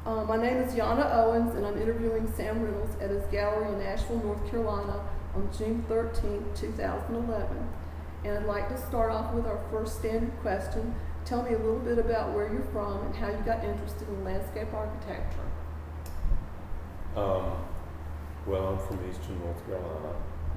My name is Yana Owens, and I'm interviewing Sam Reynolds at his gallery in Asheville, North Carolina on June 13, 2011. And I'd like to start off with our first standard question. Tell me a little bit about where you're from and how you got interested in landscape architecture. Well, I'm from Eastern North Carolina.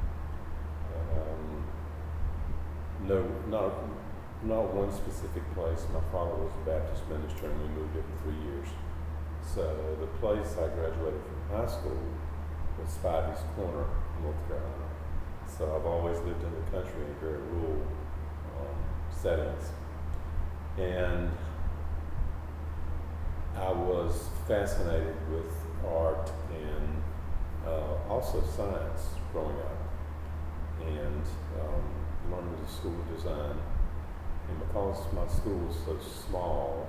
No, not one specific place. My father was a Baptist minister, and we moved every 3 years. So the place I graduated from high school was Spivey's Corner, North Carolina. So I've always lived in the country in very rural settings. And I was fascinated with art and also science growing up. And learned at the School of Design. And because my school was so small,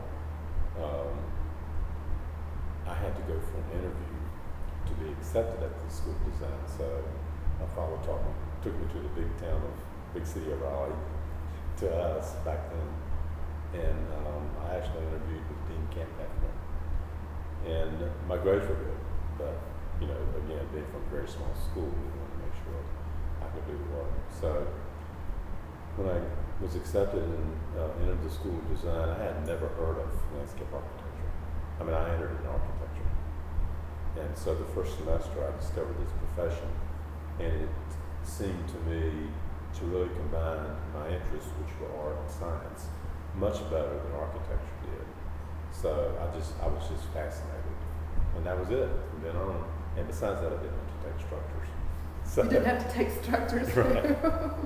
I had to go for an interview to be accepted at the School of Design. So my father took me to the big city of Raleigh, to us back then. And I actually interviewed with Dean Campbell. And my grades were good, but again, being from a very small school, we wanted to make sure I could do the work. So when I was accepted and entered the School of Design, I had never heard of landscape architecture. I mean, I entered in architecture. And so the first semester I discovered this profession, and it seemed to me to really combine my interests, which were art and science, much better than architecture did. So I was just fascinated. And that was it from then on. And besides that, I didn't have to take structures. So, You didn't have to take structures. Right.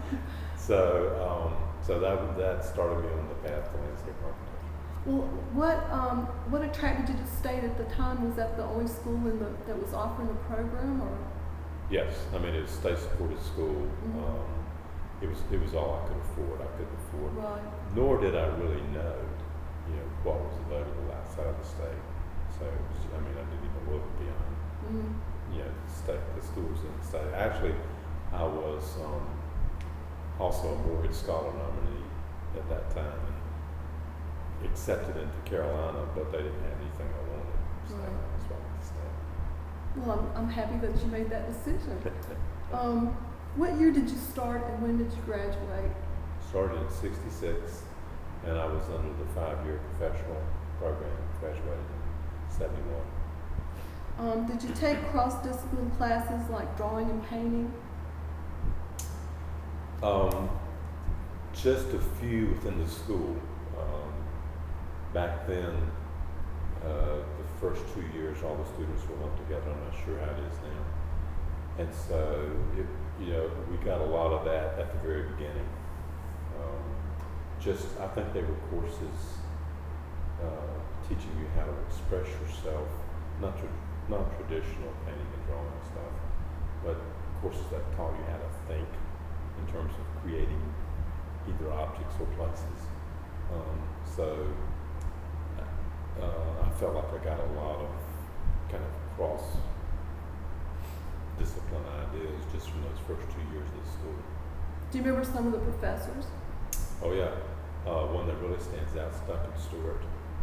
So that started me on the path to landscape architecture. Well, what attracted you to State at the time? Was that the only school that was offering the program, or? Yes, I mean, it was a state-supported school. Mm-hmm. It was all I could afford. I couldn't afford. Right. Nor did I really know, what was available outside of the state. So it was, I didn't even look beyond, the schools in the state. Actually, I was also a mortgage scholar nominee at that time, and accepted into Carolina, but they didn't have anything I wanted. So Right. that's why I went to state. Well, I'm happy that you made that decision. What year did you start, and when did you graduate? Started in '66, and I was under the 5-year professional program. Graduated in '71. Did you take cross-discipline classes like drawing and painting? Just a few within the school. Back then, the first 2 years, all the students were lumped together. I'm not sure how it is now. And so, we got a lot of that at the very beginning. I think they were courses teaching you how to express yourself, not traditional painting and drawing stuff, but courses that taught you how to think in terms of creating either objects or places. I felt like I got a lot of kind of cross-discipline ideas just from those first 2 years of the school. Do you remember some of the professors? Oh yeah, one that really stands out is Duncan Stewart.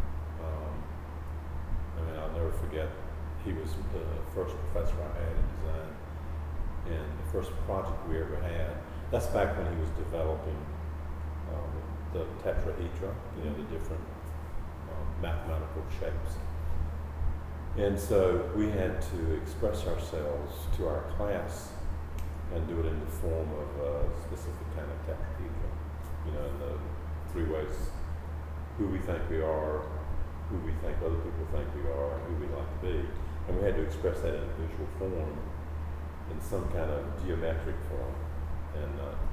I'll never forget, he was the first professor I had in design, and the first project we ever had. That's back when he was developing the tetrahedra, the different mathematical shapes. And so we had to express ourselves to our class and do it in the form of a specific kind of tetrahedra. In the 3 ways: who we think we are, who we think other people think we are, and who we'd like to be. And we had to express that in a visual form, in some kind of geometric form. And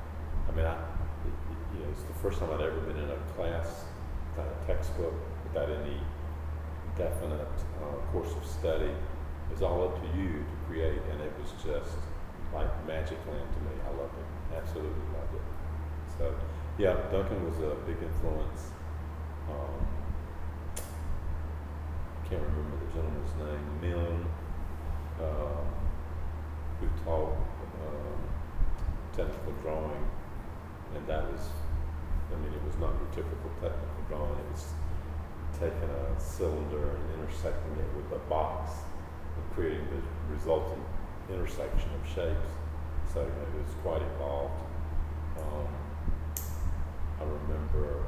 it's the first time I'd ever been in a class, kind of textbook, without any definite course of study. It was all up to you to create, and it was just like magic land to me. I loved it, absolutely loved it. So, yeah, Duncan was a big influence. Can't remember the gentleman's name, Milne, who taught technical drawing, and that was, it was not your typical technical drawing. It was taking a cylinder and intersecting it with a box and creating the resulting intersection of shapes. So it was quite involved. I remember,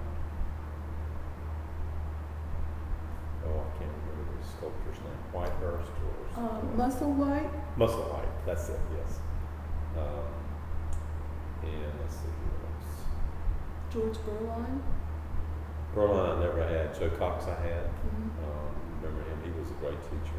I can't remember the sculptor's name, Whitehurst or something. Musselwhite? Musselwhite, that's it, yes. And let's see who else. George Berline? Berlin I never had. Joe Cox I had. Mm-hmm. Remember him? He was a great teacher.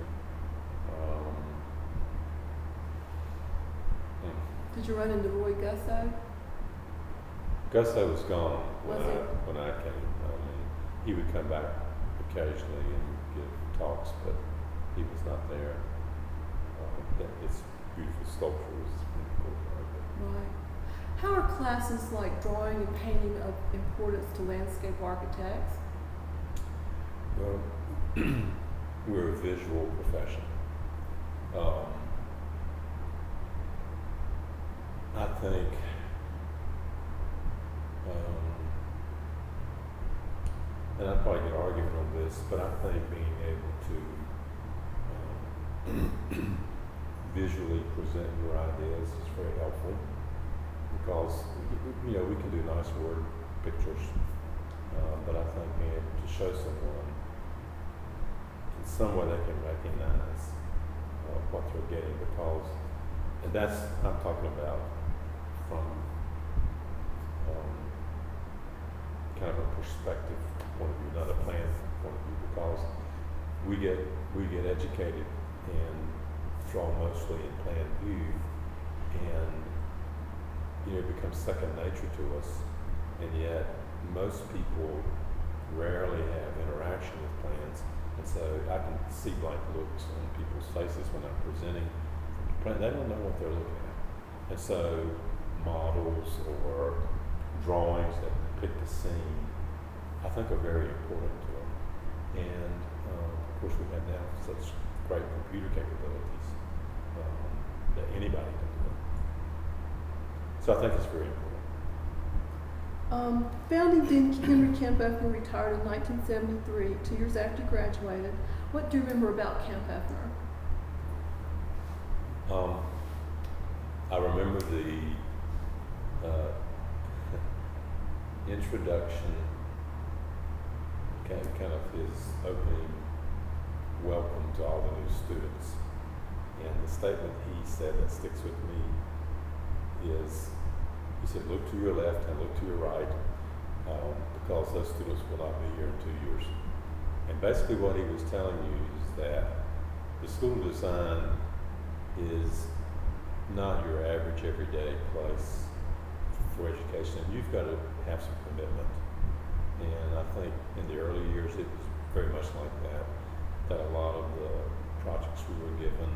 Did you run into Roy Gusso? Gusso was gone Was when he? when I came. I mean, he would come back occasionally and give talks, but he was not there. His beautiful sculpture was pretty cool. Right. How are classes like drawing and painting of importance to landscape architects? Well, we're a visual profession. I think and I'd probably get an argument on this, but I think being able to visually present your ideas is very helpful because we can do nice word pictures, but I think being able to show someone in some way they can recognize what they're getting and that's I'm talking about from kind of a perspective point of view, not a plan point of view, because we get educated and draw mostly in plan view, and it becomes second nature to us, and yet most people rarely have interaction with plans, and so I can see blank looks on people's faces when I'm presenting. They don't know what they're looking at, and so models or drawings that depict a scene, I think, are very important to them. And of course, we have now such great computer capabilities that anybody can do it. So I think it's very important. Founding Dean Henry Kempeffner retired in 1973, 2 years after he graduated. What do you remember about Kempeffner? I remember the introduction, kind of his opening welcome to all the new students. And the statement he said that sticks with me is, he said, look to your left and look to your right, because those students will not be here in 2 years. And basically what he was telling you is that the School of Design is not your average everyday place for education. You've got to have some commitment. And I think in the early years it was very much like that a lot of the projects we were given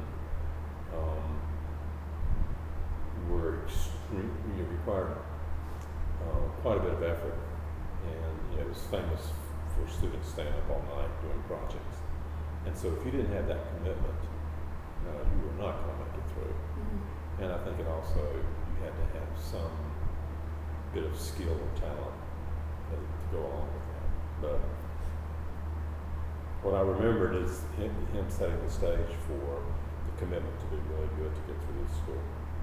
were required quite a bit of effort. And it was famous for students staying up all night doing projects. And so if you didn't have that commitment, you were not going to make it through. Mm-hmm. And I think it also, you had to have some bit of skill or talent to go along with that. But what I remembered is him setting the stage for the commitment to be really good to get through this school.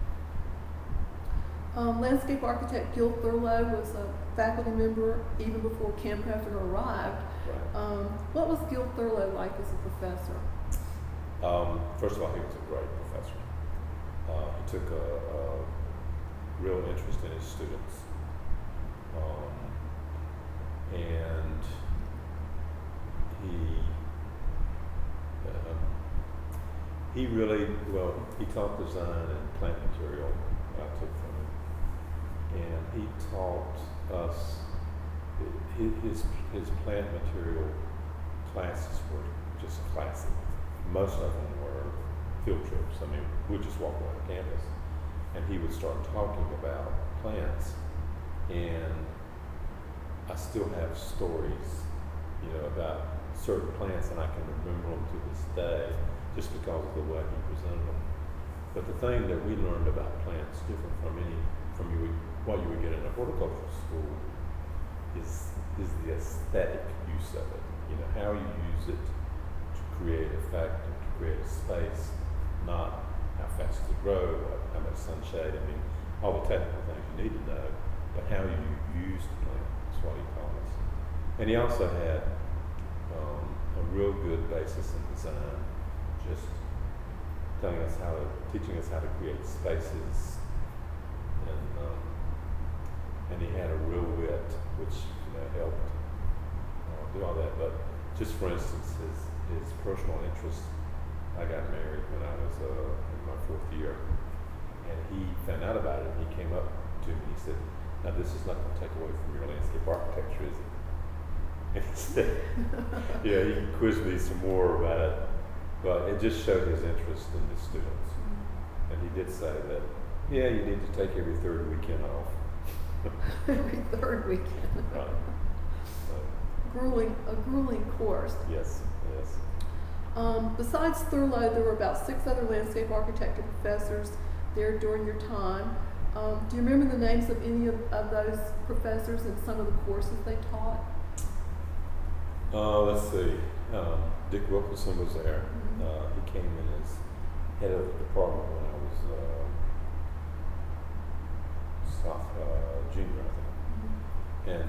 Landscape architect Gil Thurlow was a faculty member even before Kempeffner arrived. Right. What was Gil Thurlow like as a professor? First of all, he was a great professor. He took a real interest in his students. And he really, he taught design and plant material, I took from him. And he taught us, his plant material classes were just classic. Most of them were field trips. I mean, we'd just walk around campus and he would start talking about plants. And I still have stories, about certain plants, and I can remember them to this day just because of the way he presented them. But the thing that we learned about plants, different from what you would get in a horticultural school, is the aesthetic use of it. How you use it, create effect and to create a space, not how fast does it grow, how much sunshade, I mean, all the technical things you need to know, but how you use the plant is what he taught us. And he also had a real good basis in design, just teaching us how to create spaces, and he had a real wit, which helped do all that. But just for instance, his personal interest. I got married when I was in my 4th year, and he found out about it. And he came up to me. He said, "Now this is not going to take away from your landscape architecture, is it?" And he said, "Yeah." He quizzed me some more about it, but it just showed his interest in the students. And he did say that, yeah, you need to take every 3rd weekend off. Every 3rd weekend. Right. A grueling course. Yes. Besides Thurlow, there were about 6 other landscape architecture professors there during your time. Do you remember the names of any of those professors and some of the courses they taught? Let's see. Dick Wilkinson was there. Mm-hmm. He came in as head of the department when I was junior, I think. Mm-hmm. And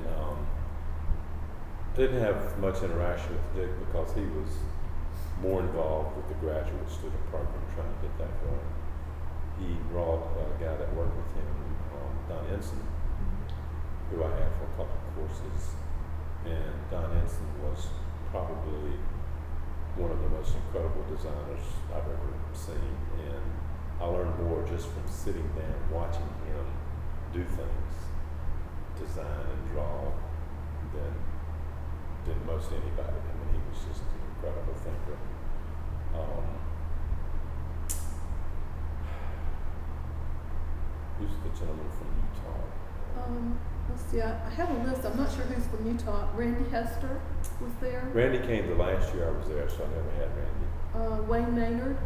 I didn't have much interaction with Dick because he was more involved with the graduate student program, trying to get that going. He brought a guy that worked with him, Don Ensign, who I had for a couple of courses. And Don Ensign was probably one of the most incredible designers I've ever seen. And I learned more just from sitting down, watching him do things, design and draw, than most anybody. I mean, he was just an incredible thinker. Who's the gentleman from Utah? Let's see, I have a list. I'm not sure who's from Utah. Randy Hester was there. Randy came the last year I was there, so I never had Randy. Wayne Maynard.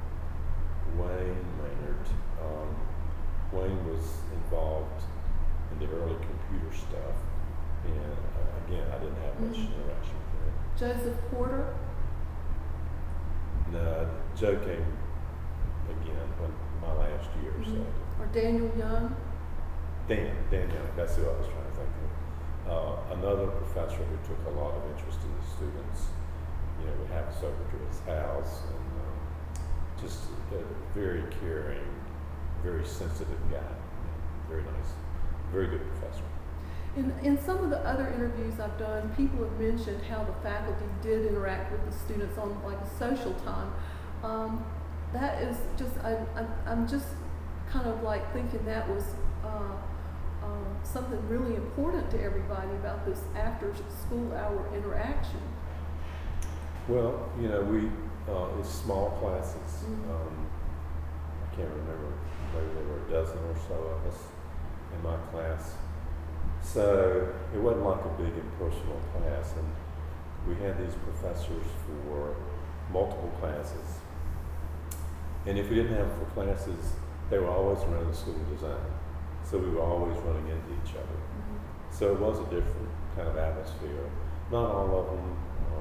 Wayne was involved in the early computer stuff, and again, I didn't have much interaction with him. Joseph Porter. No, Joe came again when my last year or so. Or Daniel Young. Dan Young, that's who I was trying to think of. Another professor who took a lot of interest in the students. Would have us over to his house, and just a very caring, very sensitive guy. Very nice, very good professor. In some of the other interviews I've done, people have mentioned how the faculty did interact with the students on like a social time. That is just, I'm just kind of like thinking that was something really important to everybody about this after school hour interaction. Well, it's small classes. I can't remember, maybe there were a dozen or so of us in my class. So it wasn't like a big impersonal class, and we had these professors for multiple classes. And if we didn't have for classes, they were always around the school of design. So we were always running into each other. So it was a different kind of atmosphere. Not all of them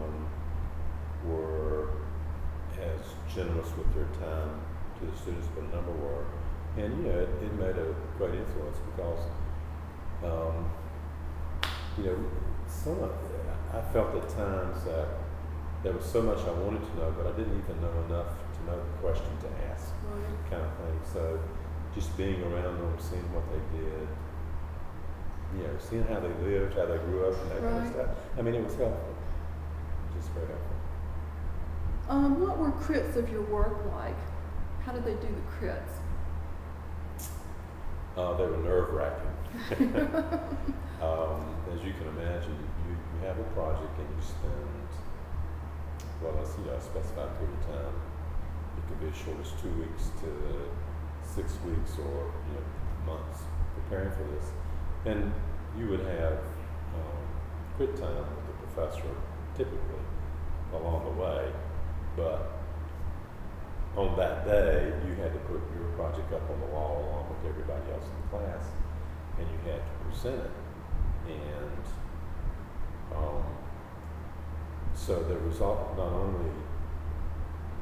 were as generous with their time to the students, but a number were. And it made a great influence because I felt at times that there was so much I wanted to know, but I didn't even know enough to know the question to ask, kind of thing. So just being around them, seeing what they did, seeing how they lived, how they grew up, and that kind of stuff. I mean, it was helpful, just very helpful. What were crits of your work like? How did they do the crits? They were nerve-wracking. As you can imagine, you have a project and you spend, a specified period of time. It could be as short as 2 weeks to 6 weeks or months preparing for this. And you would have crit time with the professor typically along the way, but on that day you had to put your project up on the wall along with everybody else in the class, and you had to present it. And so the result, not only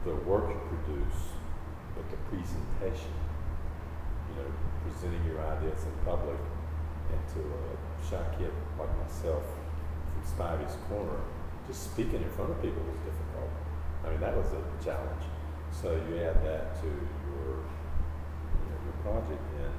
the work you produce, but the presentation, presenting your ideas in public, and to a shy kid like myself from Spivey's Corner, just speaking in front of people was difficult. I mean, that was a challenge. So you add that to your project, and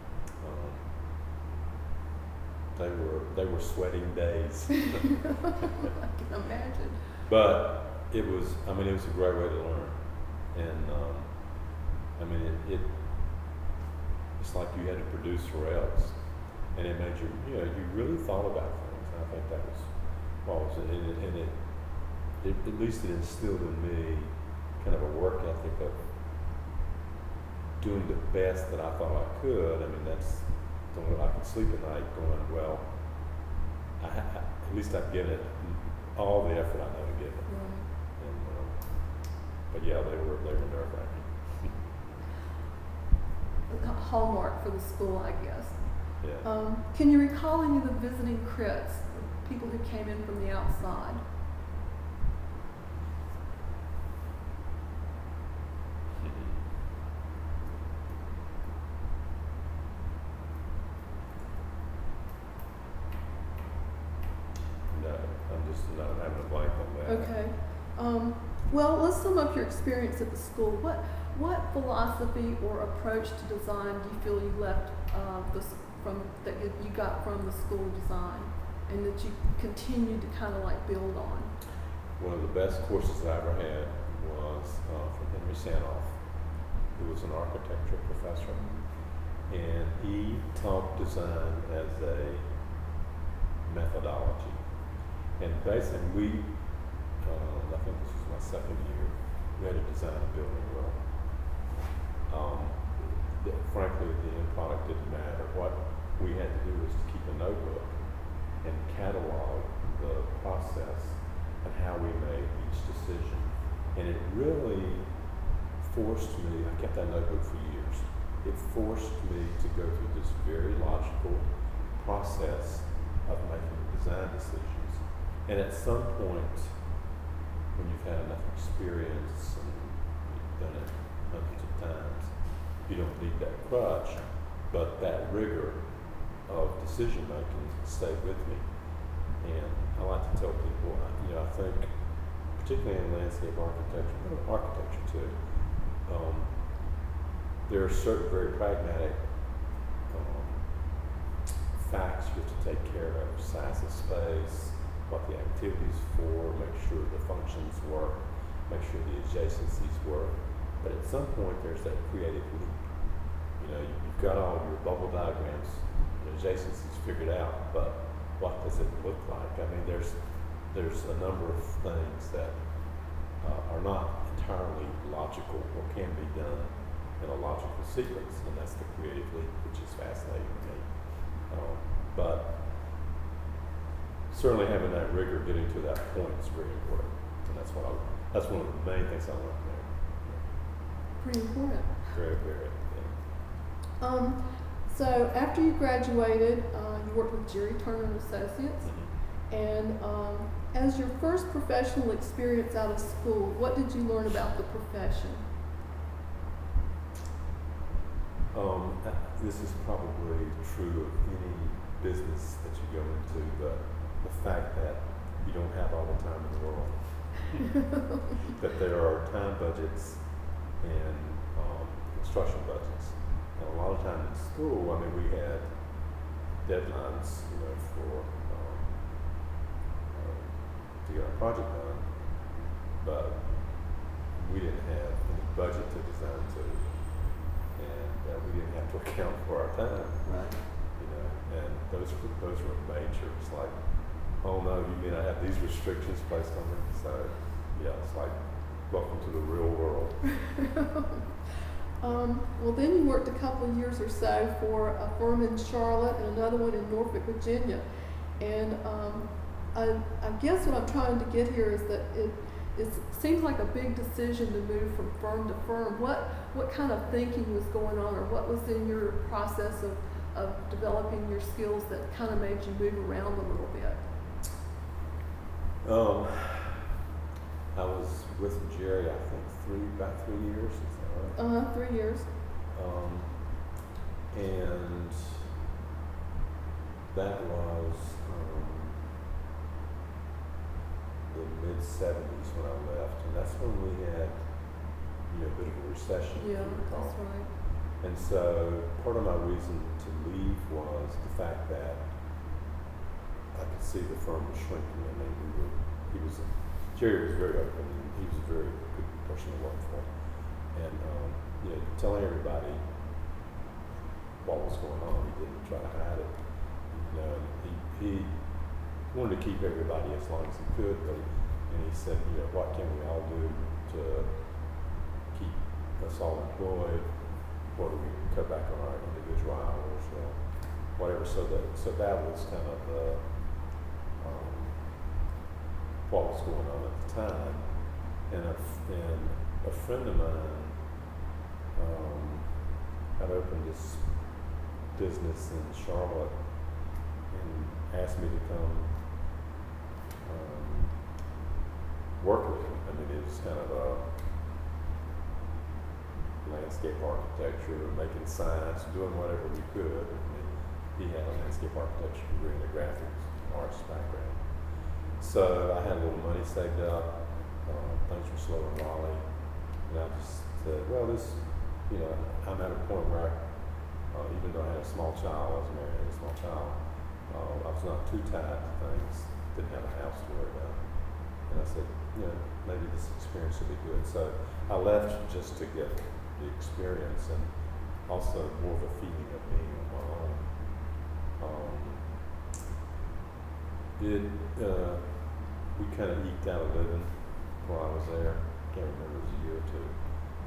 they were sweating days. I can imagine. But it was a great way to learn, and it's like you had to produce or else, and it made you really thought about things. And I think that was what was it, and it at least it instilled in me kind of a work ethic of doing the best that I thought I could. I mean, I could sleep at night going, well, at least I've given it all the effort I know to give it. Right. And, but yeah, they were nerve-wracking. A hallmark for the school, I guess. Yeah. Can you recall any of the visiting crits, people who came in from the outside? No, I'm having a blank on that. Okay. Well, let's sum up your experience at the school. What philosophy or approach to design do you feel you left that you got from the school design, and that you continue to kind of like build on? One of the best courses I ever had was from Henry Sanoff, who was an architecture professor, and he taught design as a methodology. And basically, I think this was my second year, we had to design a building well. Frankly, the end product didn't matter. What we had to do was to keep a notebook and catalog the process and how we made each decision. And it really forced me, I kept that notebook for years, it forced me to go through this very logical process of making design decisions. And at some point, when you've had enough experience and you've done it hundreds of times, you don't need that crutch, but that rigor of decision making stayed with me. And I like to tell people, I think, particularly in landscape architecture too, there are certain very pragmatic facts you have to take care of: size of space, what the activity's for, make sure the functions work, make sure the adjacencies work. But at some point, there's that creative leap. You've got all your bubble diagrams, the adjacencies figured out, but what does it look like? I mean, there's a number of things that are not entirely logical or can be done in a logical sequence, and that's the creative leap, which is fascinating to me. But certainly having that rigor, getting to that point is very important, and that's one of the main things I learned there. Pretty important. Very, very. Yeah. So after you graduated, you worked with Jerry Turner and Associates, and as your first professional experience out of school, what did you learn about the profession? This is probably true of any business that you go into, but the fact that you don't have all the time in the world, that there are time budgets and construction budgets. And a lot of times in school, we had deadlines, for to get our project done, but we didn't have any budget to design to, and we didn't have to account for our time. Right. And those were major. It's like, oh no, you may not have these restrictions placed on me. So yeah, it's like, welcome to the real world. Well, then you worked a couple of years or so for a firm in Charlotte and another one in Norfolk, Virginia. And I guess what I'm trying to get here is that it seems like a big decision to move from firm to firm. What kind of thinking was going on, or what was in your process of developing your skills that kind of made you move around a little bit? I was with Jerry, I think about 3 years, is that right? 3 years. And that was the mid-70s when I left, and that's when we had, a bit of a recession, if Yeah, you recall. that's right. And so part of my reason to leave was the fact that I could see the firm was shrinking. I mean, Jerry was very open, and he was a very good person to work for. And, telling everybody what was going on, he didn't try to hide it. And he wanted to keep everybody as long as he could, and he said, what can we all do to keep us all employed? What do we cut back on our individual hours, whatever. So that was kind of what was going on at the time. And a friend of mine had opened this business in Charlotte and asked me to come work with him. I mean, it was kind of a landscape architecture, making signs, doing whatever we could. I mean, he had a landscape architecture degree and a graphics arts background. So I had a little money saved up. Things were slow in Raleigh, and I just said, well, I'm at a point where even though I had a small child, I was married, I had a small child, I was not too tied to things, didn't have a house to worry about. And I said, maybe this experience would be good. So I left just to get the experience and also more of a feeling of being on my own. We kind of eked out a living while I was there. Can't remember, it was a year or two.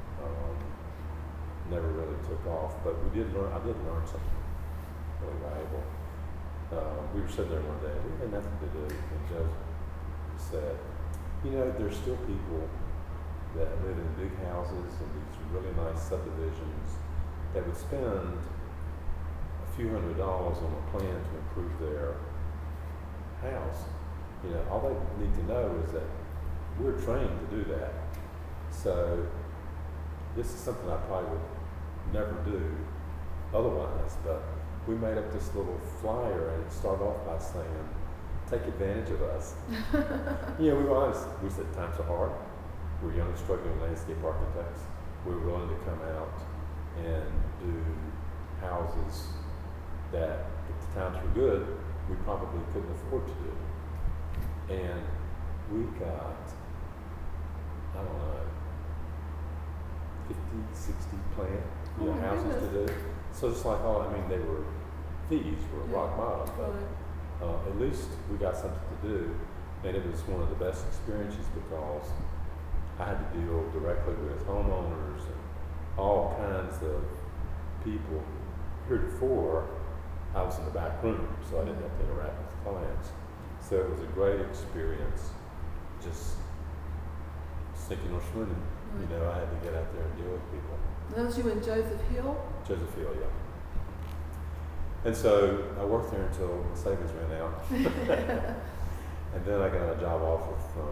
Never really took off, but I did learn something really valuable. We were sitting there one day, we had nothing to do, and Joseph said, there's still people that live in big houses and these really nice subdivisions that would spend a few $100s on a plan to improve their house. All they need to know is that we're trained to do that. So this is something I probably would never do otherwise, but we made up this little flyer, and it started off by saying, take advantage of us. We were honest. We said times are hard. We're young, struggling landscape architects. We're willing to come out and do houses that, if the times were good, we probably couldn't afford to do. And we got, I don't know, 50, 60 houses to do. So it's like, they were fees, were rock bottom, but at least we got something to do. And it was one of the best experiences because I had to deal directly with homeowners and all kinds of people. Heretofore, I was in the back room, so I didn't have to interact with clients. So it was a great experience, just sinking or swimming. I had to get out there and deal with people. That was you and Joseph Hill? Joseph Hill, yeah. And so I worked there until the savings ran out. And then I got a job offer from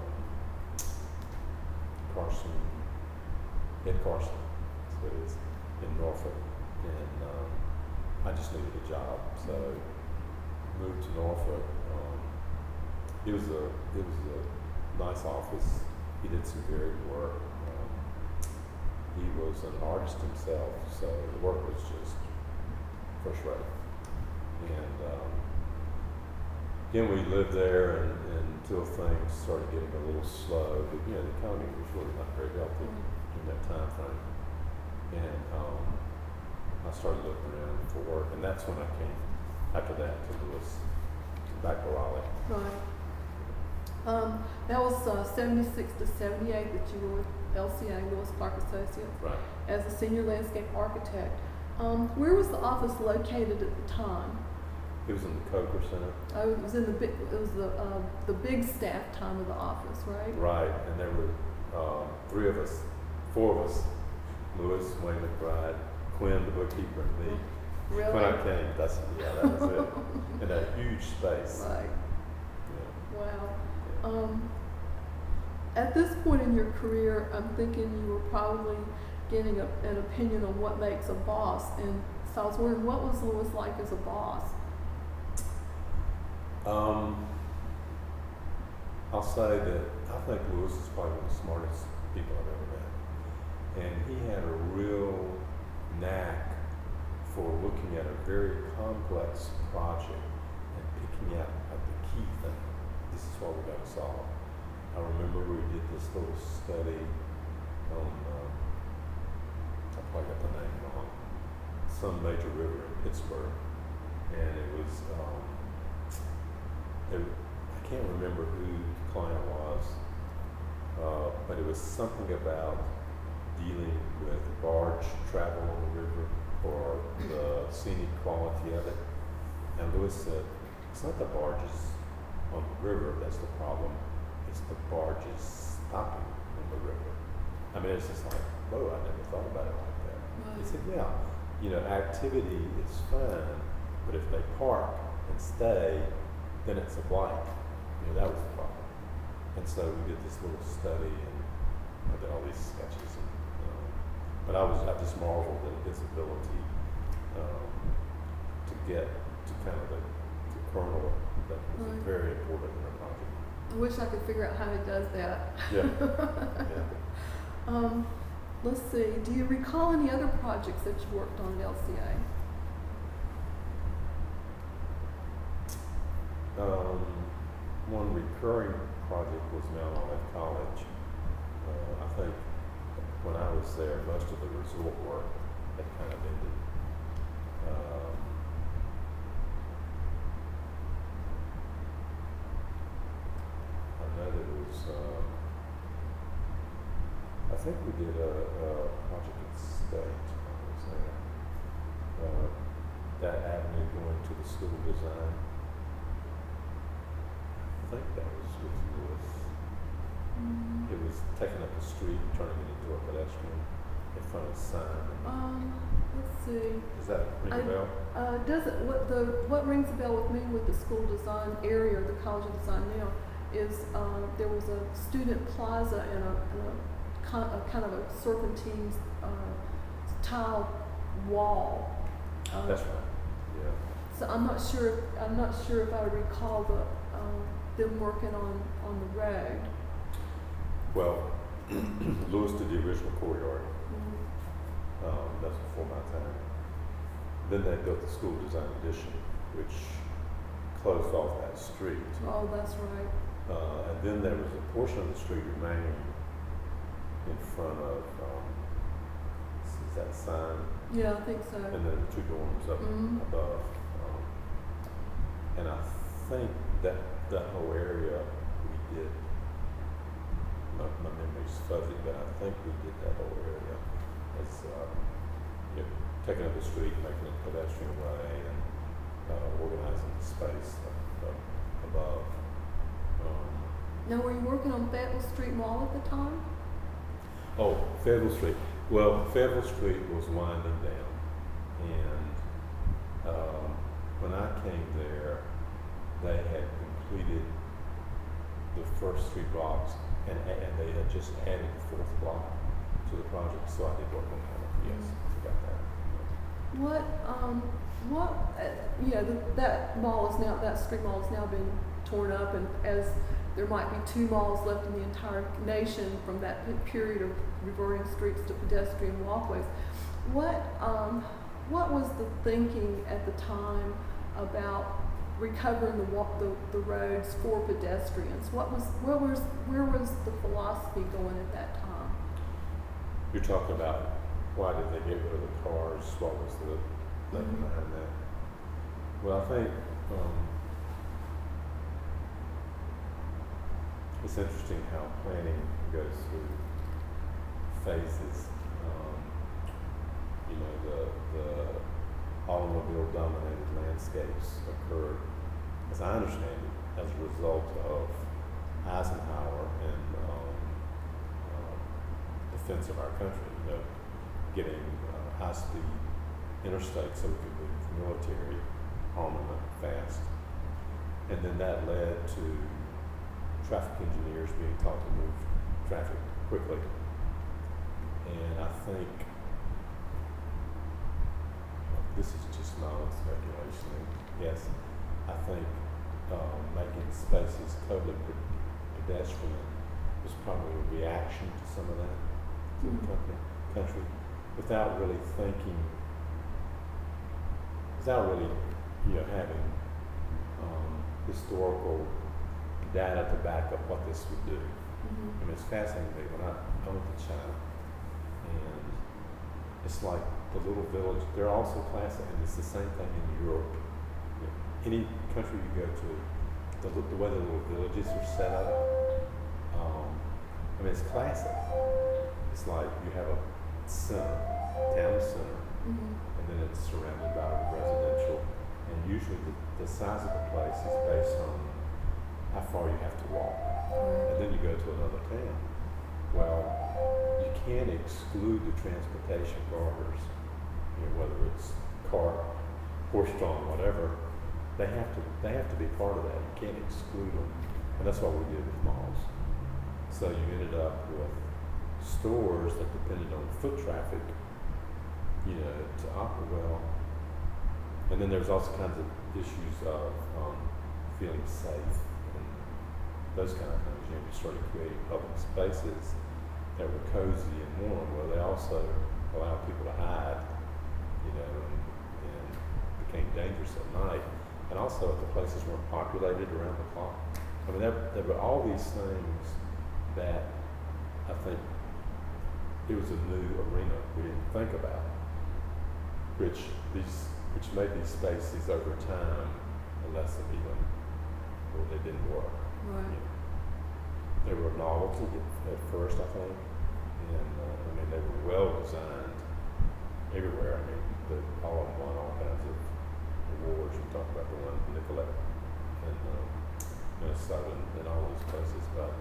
Ed Carson, so it is, in Norfolk. And I just needed a job, so moved to Norfolk. It was a nice office. He did some varied work. He was an artist himself, so the work was just first rate. And again, we lived there until things started getting a little slow. But, the economy was really not very healthy in that time frame. And I started looking around for work, and that's when I came after that to Lewis, back to Raleigh. Right. That was 76 to 78 that you were with LCA, Lewis Clark Associates, Right. as a senior landscape architect. Where was the office located at the time? It was in the Coker Center. Oh, it was in the big staff time of the office, right? Right, and there were four of us, Lewis, Wayne McBride, Quinn, the bookkeeper, and me. Really? When I came, that was it. In that huge space. Right. Yeah. Wow. At this point in your career, I'm thinking you were probably getting an opinion on what makes a boss, and so I was wondering, what was Lewis like as a boss? I'll say that I think Lewis is probably one of the smartest people I've ever met. And he had a real knack for looking at a very complex project and picking out like the key thing. This is what we got to solve. I remember we did this little study on, I probably got the name wrong, some major river in Pittsburgh. And it was, I can't remember who the client was, but it was something about dealing with barge travel on the river or the scenic quality of it. And Lewis said, it's not the barges on the river that's the problem, it's the barges stopping on the river. I mean, it's just like, whoa, I never thought about it like that. He said, yeah, activity is fun, but if they park and stay, then it's a blank. That was the problem. And so we did this little study, and I did all these sketches. But I just marveled at his ability to get to kind of the kernel that was very important in our project. I wish I could figure out how he does that. Yeah. Yeah. Let's see. Do you recall any other projects that you worked on at LCA? One recurring project was Mount Olive College. I think when I was there, most of the resort work had kind of ended. I know that it was, I think we did a project at State when I was there. That avenue going to the School of Design. I think that was with Lewis. It was taking up a street, turning it into a pedestrian in front of a sign. Let's see. Does that ring a bell? Does it? What rings a bell with me with the school design area, or the College of Design now, is there was a student plaza and a kind of a serpentine tile wall. That's right. Yeah. So I'm not sure if I recall them working on the road. Well, Lewis did the original courtyard. That's before my time. Then they built the School Design Addition, which closed off that street. Oh, that's right. And then there was a portion of the street remaining in front of, is that sign? Yeah, I think so. And then two dorms up above. And I think that whole area we did, my memory's fuzzy, but I think we did that whole area as taking up the street, making it pedestrian way, and organizing the space above. Now, were you working on Fayetteville Street Mall at the time? Oh, Fayetteville Street. Well, Fayetteville Street was winding down, and when I came there, they had completed the first 3 blocks, and they had just added the 4th block to the project, so I did work on that. Yes, I forgot that. That mall is now, that street mall has now been torn up, and as there might be 2 malls left in the entire nation from that period of reverting streets to pedestrian walkways. What was the thinking at the time about recovering the roads for pedestrians? Where was the philosophy going at that time? You're talking about why did they get rid of the cars? What was the thinking behind that? Well, I think it's interesting how planning goes through phases. The automobile-dominated landscapes occurred, as I understand it, as a result of Eisenhower and defense of our country. Getting high-speed interstates so we could move military armament fast, and then that led to traffic engineers being taught to move traffic quickly. And I think this is just knowledge speculation. Yes, I think making spaces totally pedestrian was probably a reaction to some of that in the country, without really thinking, without really, having historical data to back up what this would do. I mean, it's fascinating to me when I went to China, and it's like the little village. They're also classic, and it's the same thing in Europe. Any country you go to, the way the little villages are set up, I mean, it's classic. It's like you have a center, town center, and then it's surrounded by residential. And usually the size of the place is based on how far you have to walk. And then you go to another town. Well, you can't exclude the transportation corridors, whether it's car, horse-drawn, whatever. They have to be part of that. You can't exclude them. And that's what we did with malls. So you ended up with stores that depended on foot traffic, to operate well. And then there's also kinds of issues of feeling safe and those kind of things. You started creating public spaces that were cozy and warm, where they also allowed people to hide, and became dangerous at night. And also the places weren't populated around the clock. I mean, there were all these things that I think it was a new arena we didn't think about, which made these spaces over time less appealing, or they didn't work. Right. They were a novelty at first, I think, and I mean, they were well designed everywhere. I mean, all of them won all kinds of awards. You talk about the one Nicolette and Minnesota and all these places, but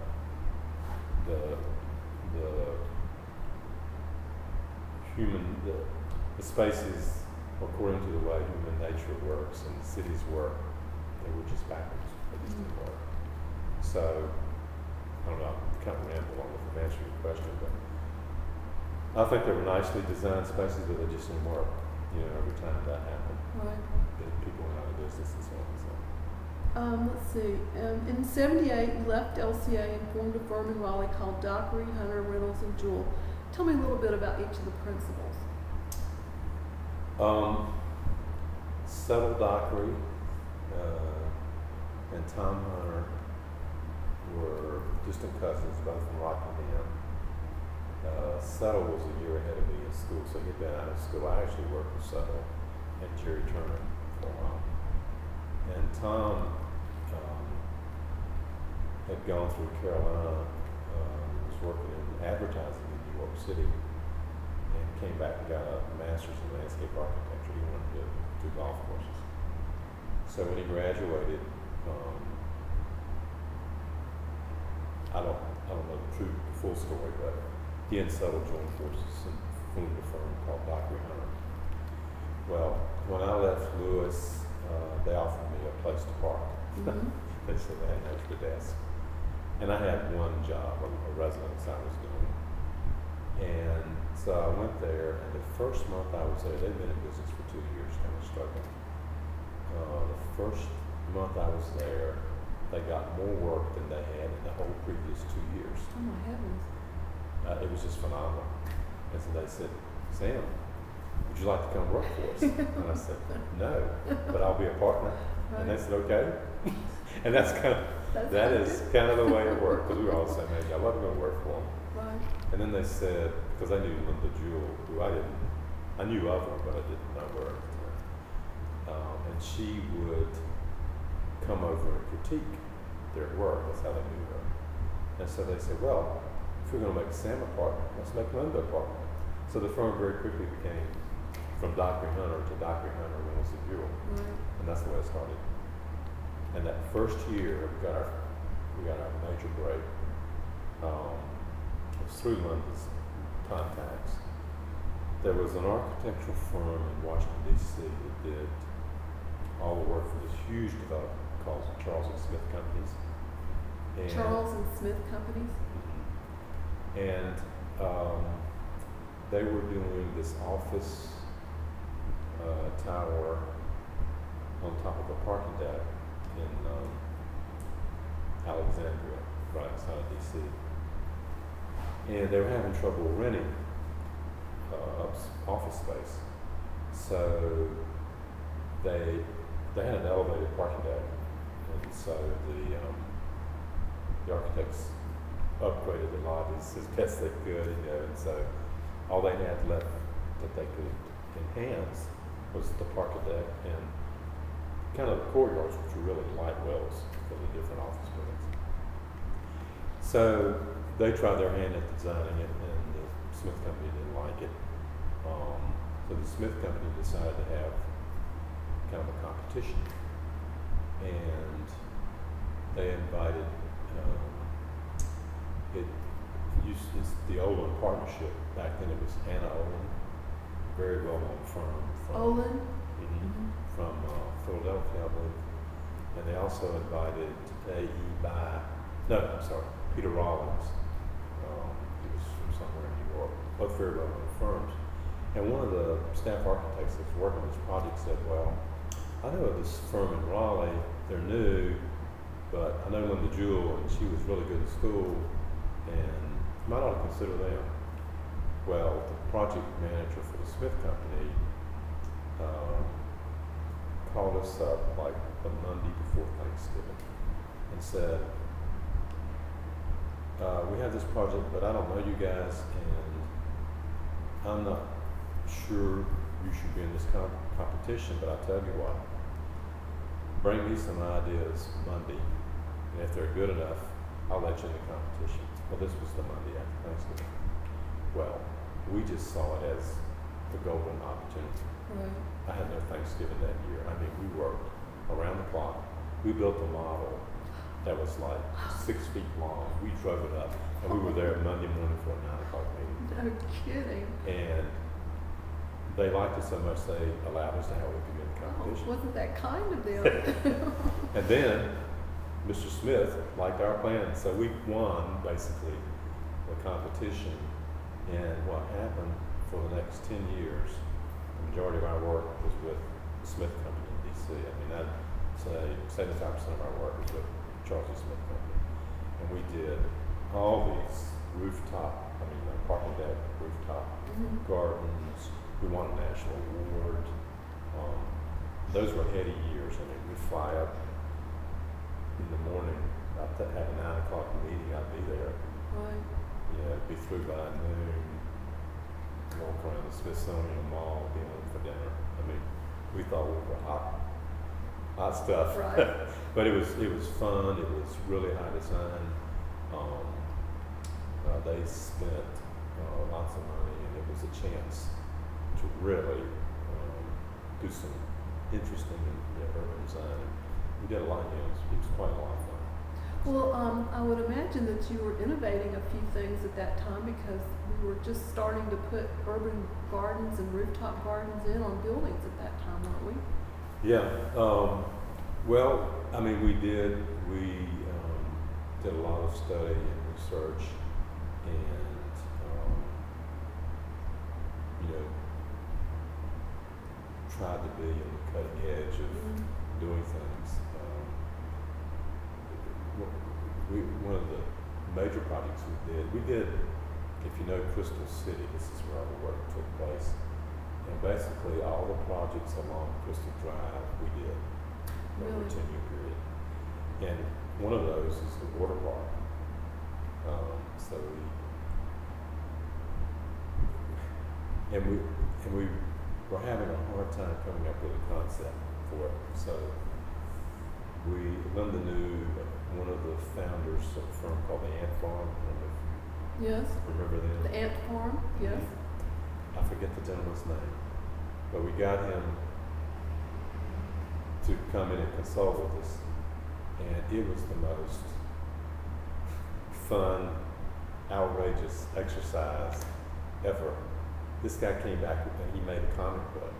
the spaces, according to the way human nature works and cities work, they were just backwards. They just didn't work. So, I don't know, I kind of ramble on with answering your question, but I think they were nicely designed spaces, but they just didn't work. Every time that happened, Right. people went out of business and so on. So. Let's see. In '78, you left LCA and formed a firm in Raleigh called Dockery, Hunter, Reynolds, and Jewell. Tell me a little bit about each of the principals. Settle Dockery and Tom Hunter were distant cousins, both from Rockingham. Settle was a year ahead of me in school, so he'd been out of school. I actually worked with Settle and Jerry Turner for a while. And Tom had gone through Carolina, was working in advertising in New York City, and came back and got a master's in landscape architecture. He wanted to do golf courses. So when he graduated, I don't know the full story, but he and Settle joined forces and formed a firm called Dockery Hunter. Well, when I left Lewis, they offered me a place to park. They said they had an extra desk. And I had one job, a residence I was doing. And so I went there, and the first month I was there, they'd been in business for 2 years, kind of struggling. The first month I was there, they got more work than they had in the whole previous 2 years. Oh my heavens. It was just phenomenal. And so they said, Sam, would you like to come work for us? And I said, no, but I'll be a partner. Right. And they said, okay. And that is kind of the way it worked, because we were all the same age. I wasn't going to work for them. Right. And then they said, because I knew Linda Jewell, who I knew of her, but I didn't know her at the time. And she would come over and critique their work. That's how they knew her. And so they said, well, if we're going to make Sam a partner, let's make Linda a partner. So the firm very quickly became from Dockery Hunter to Dockery Hunter, Reynolds and Jewell. Right. And that's the way it started. And that first year, we got our major break. It was through Linda's contacts. There was an architectural firm in Washington, D.C. that did all the work for this huge development called Charles and Smith Companies. And Charles and Smith Companies? And they were doing this office tower on top of a parking deck in Alexandria, right outside of DC. And they were having trouble renting office space. So they had an elevated parking deck, and so the architects upgraded the lobbies as best they could, and so all they had left that they could enhance was the parking deck and kind of the courtyards, which were really light wells for the different office buildings. So they tried their hand at designing it, and the Smith Company didn't like it. So the Smith Company decided to have kind of a competition, and they invited it's the Olin Partnership. Back then it was Anna Olin, very well-known firm Olin? From Philadelphia, I believe. And they also invited Peter Rollins. He was from somewhere in New York, both very well-known firms. And one of the staff architects that's working on this project said, well, I know of this firm in Raleigh, they're new, but I know Linda Jewell, and she was really good at school, and you might ought to consider them. Well, the project manager for the Smith Company called us up like the Monday before Thanksgiving and said, we have this project, but I don't know you guys, and I'm not sure you should be in this competition, but I'll tell you what, bring me some ideas Monday, and if they're good enough, I'll let you in the competition. Well, this was the Monday after Thanksgiving. Well, we just saw it as the golden opportunity. Right. I had no Thanksgiving that year. I mean, we worked around the clock. We built a model that was like 6 feet long. We drove it up, and we were there Monday morning for a 9 o'clock meeting. No kidding. And they liked it so much they allowed us to have a good competition. Wasn't that kind of them? And then Mr. Smith liked our plan, so we won basically the competition. And what happened for the next 10 years, the majority of our work was with the Smith Company in DC. I mean, I'd say 75% of our work was with Charles E. Smith Company. And we did all these parking deck, rooftop gardens. We won a national award. Those were heady years. I mean, we'd fly up in the morning, I'd have a 9 o'clock meeting, I'd be there. Right. Be through by noon, walk around the Smithsonian Mall, be home for dinner. I mean, we thought we were hot stuff. Right. But it was fun. It was really high design. They spent lots of money, and it was a chance to really do some interesting urban design. We did a lot. It was quite a lot of fun. Well, I would imagine that you were innovating a few things at that time because we were just starting to put urban gardens and rooftop gardens in on buildings at that time, weren't we? Yeah. Well, I mean, we did a lot of study and research, and tried to be on the cutting edge of doing things. One of the major projects we did, if you know Crystal City, this is where all the work took place. And basically all the projects along Crystal Drive we did over a 10-year period. And one of those is the water park. So we were having a hard time coming up with a concept for it. So Linda knew one of the founders of a firm called the Ant Farm. I don't know if Yes. you remember them? The Ant Farm, yes. I forget the gentleman's name, but we got him to come in and consult with us, and it was the most fun, outrageous exercise ever. This guy came back and he made a comic book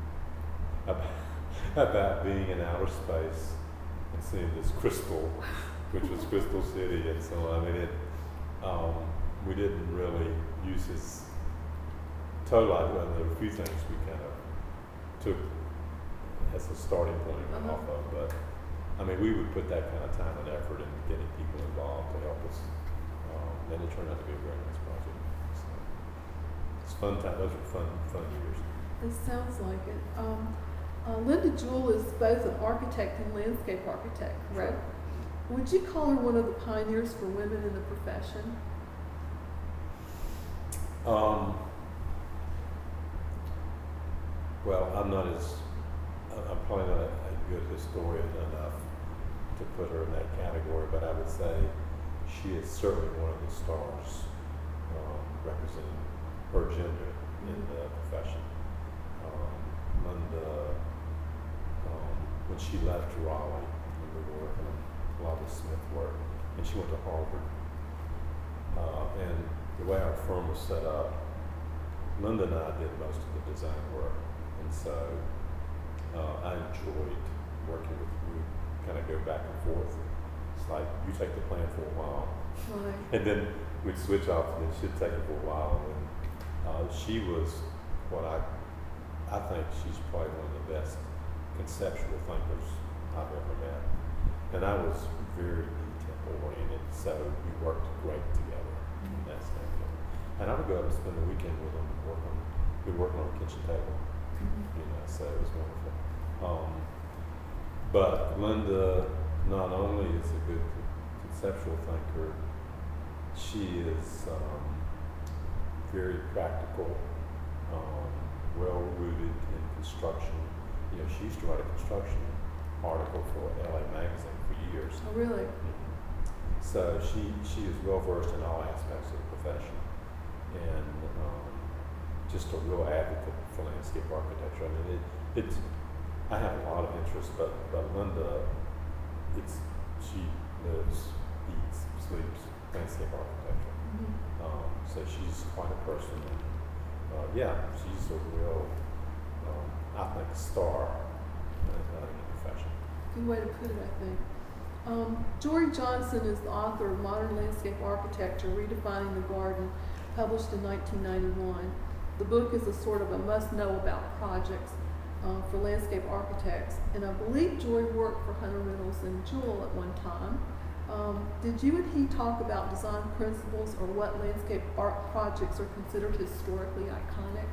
about being in outer space and seeing this crystal, which was Crystal City, and so on. I mean, we didn't really use his total idea. Well, there were a few things we kind of took as a starting point off of, but I mean, we would put that kind of time and effort into getting people involved to help us, and it turned out to be a very nice project. So it's fun time. Those were fun years. It sounds like it. Linda Jewell is both an architect and landscape architect, correct? Would you call her one of the pioneers for women in the profession? Well, I'm probably not a good historian enough to put her in that category, but I would say she is certainly one of the stars representing her gender in the profession. Linda, when she left Raleigh, when we were working on a lot of Smith work, and she went to Harvard, and the way our firm was set up, Linda and I did most of the design work, and so I enjoyed working with her. We kind of go back and forth. It's like you take the plan for a while, Right. and then we'd switch off, and then she'd take it for a while. And she was what I think she's probably one of the best conceptual thinkers I've ever met, and I was very detail oriented, so we worked great together from that standpoint. And I would go up and spend the weekend with them, we'd work on a kitchen table, so it was wonderful. But Linda not only is a good conceptual thinker, she is very practical, well-rooted in construction. She used to write a construction article for LA Magazine for years. Oh, really? So she is well-versed in all aspects of the profession, and just a real advocate for landscape architecture. I mean, I have a lot of interest, but Linda, she lives, eats, sleeps landscape architecture. So she's quite a person, and she's a real, I think, star in the profession. Good way to put it, I think. Jory Johnson is the author of Modern Landscape Architecture, Redefining the Garden, published in 1991. The book is a sort of a must-know about projects for landscape architects, and I believe Jory worked for Hunter Reynolds and Jewell at one time. Did you and he talk about design principles or what landscape art projects are considered historically iconic?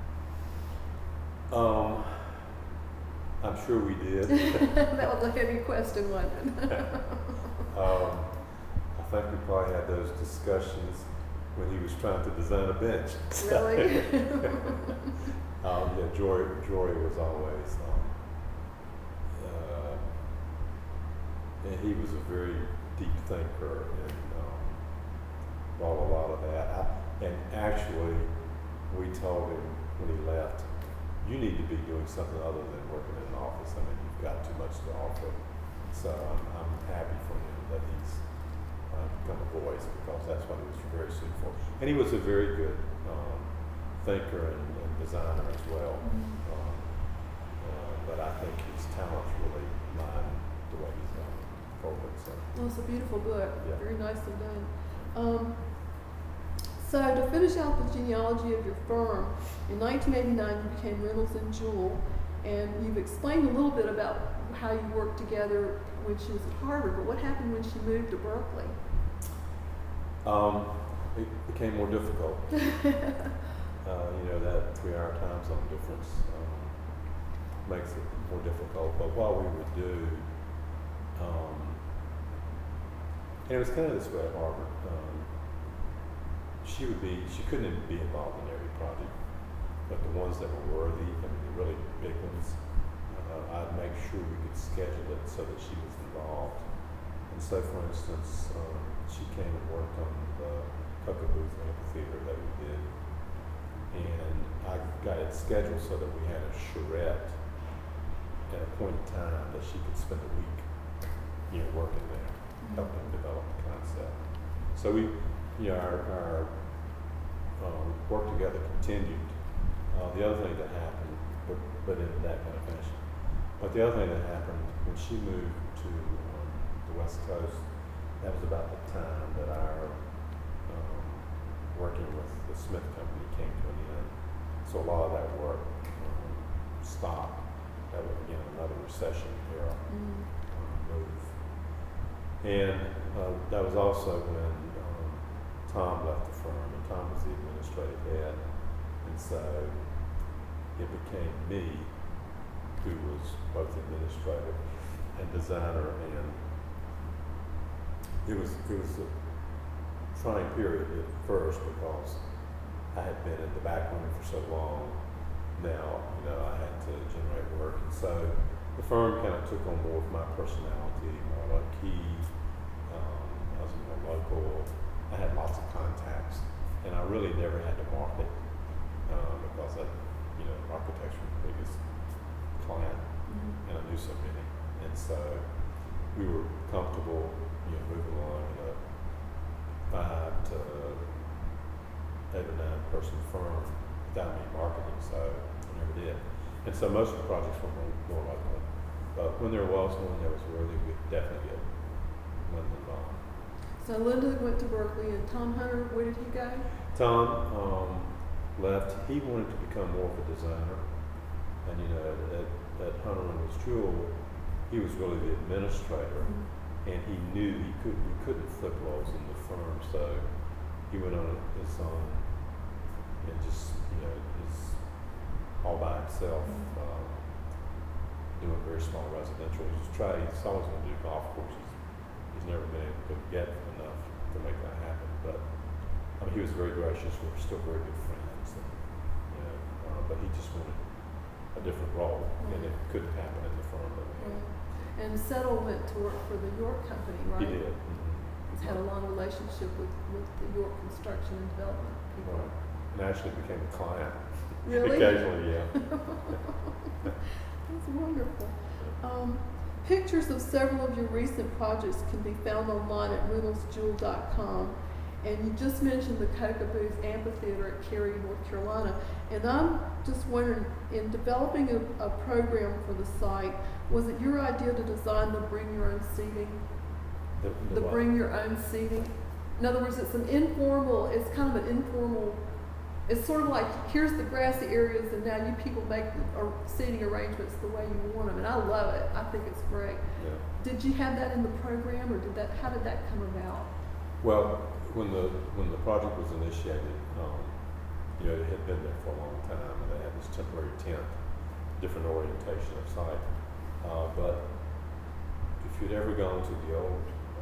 I'm sure we did. That was a heavy question, wasn't it? I think we probably had those discussions when he was trying to design a bench. Really? Jory was always, and he was a very deep thinker and brought a lot of that. And actually, we told him when he left, you need to be doing something other than working in an office. I mean, you've got too much to offer. So I'm happy for him that he's become a voice, because that's what he was very suited for. And he was a very good thinker and designer as well. But I think his talents really line the way he's done forward. So. Well, it's a beautiful book. Yeah. Very nicely done. So to finish out the genealogy of your firm, in 1989 you became Reynolds and Jewell, and you've explained a little bit about how you worked together when she was at Harvard, but what happened when she moved to Berkeley? It became more difficult. That 3-hour time zone difference makes it more difficult. But what we would do, and it was kind of this way at Harvard, she couldn't even be involved in every project, but the ones that were worthy, the really big ones, I'd make sure we could schedule it so that she was involved. And so, for instance, she came and worked on the Cocoa Booth Amphitheater that we did, and I got it scheduled so that we had a charrette at a point in time that she could spend a week, working there, helping develop the concept. So our work together continued. The other thing that happened, but in that kind of fashion, but the other thing that happened when she moved to the West Coast, that was about the time that our working with the Smith Company came to an end. So a lot of that work stopped. That was again another recession era move. And that was also when Tom left the firm, and Tom was the administrative head. And so it became me who was both administrator and designer, and it was a trying period at first because I had been in the back room for so long. Now, I had to generate work, and so the firm kind of took on more of my personality, more like key. I was more local. I had lots of contacts, and I really never had to market because architecture was the biggest client, and I knew so many, and so we were comfortable, moving along in a 5 to 8 or 9 person firm without me marketing, so I never did. And so most of the projects were more local, but when there was one that was worthy, we'd definitely get Linda involved. So Linda went to Berkeley, and Tom Hunter, where did he go? Tom left. He wanted to become more of a designer, and at Hunter and Woods Jewell, he was really the administrator, and he knew we couldn't flip roles in the firm, so he went on his own and just is all by himself, doing very small residential. He's always going to do golf courses. He's never been able to get enough to make that happen, but he was very gracious. We're still very good friends, and, but he just wanted a different role, and it couldn't happen in the firm that we had. And Settle went to work for the York Company, right? He did. He's had a long relationship with the York construction and development people. Right. And actually became a client. Really? Occasionally, yeah. That's wonderful. Pictures of several of your recent projects can be found online at reynoldsjewell.com. And you just mentioned the Coca Booth Amphitheater at Cary, North Carolina. And I'm just wondering, in developing a program for the site, was it your idea to design the bring your own seating? The what? bring your own seating? In other words, it's it's kind of an informal, it's sort of like, here's the grassy areas, and now you people make the seating arrangements the way you want them. And I love it. I think it's great. Yeah. Did you have that in the program, or how did that come about? Well, when the project was initiated, it had been there for a long time, and they had this temporary tent, different orientation of site. But if you'd ever gone to the old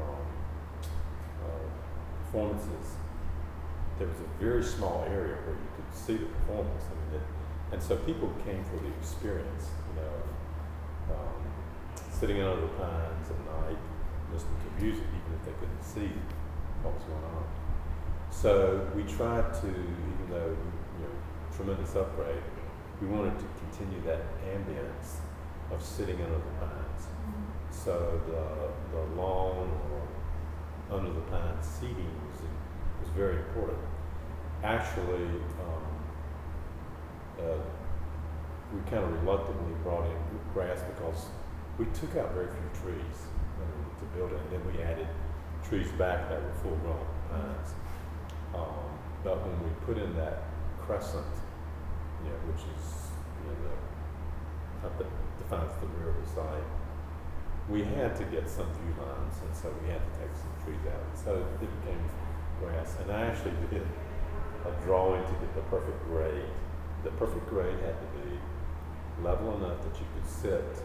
performances, there was a very small area where you could see the performance. And so people came for the experience, sitting under the pines at night, listening to music, even if they couldn't see what was going on. So we tried to, even though tremendous upgrade, we wanted to continue that ambience of sitting under the pines. So the lawn or under the pines seating was very important. Actually, we kind of reluctantly brought in grass because we took out very few trees to build it, and then we added trees back that were full-grown pines. But when we put in that crescent, which is that defines the rear of the site, we had to get some view lines, and so we had to take some trees out. So it became grass, and I actually did a drawing to get the perfect grade. The perfect grade had to be level enough that you could sit,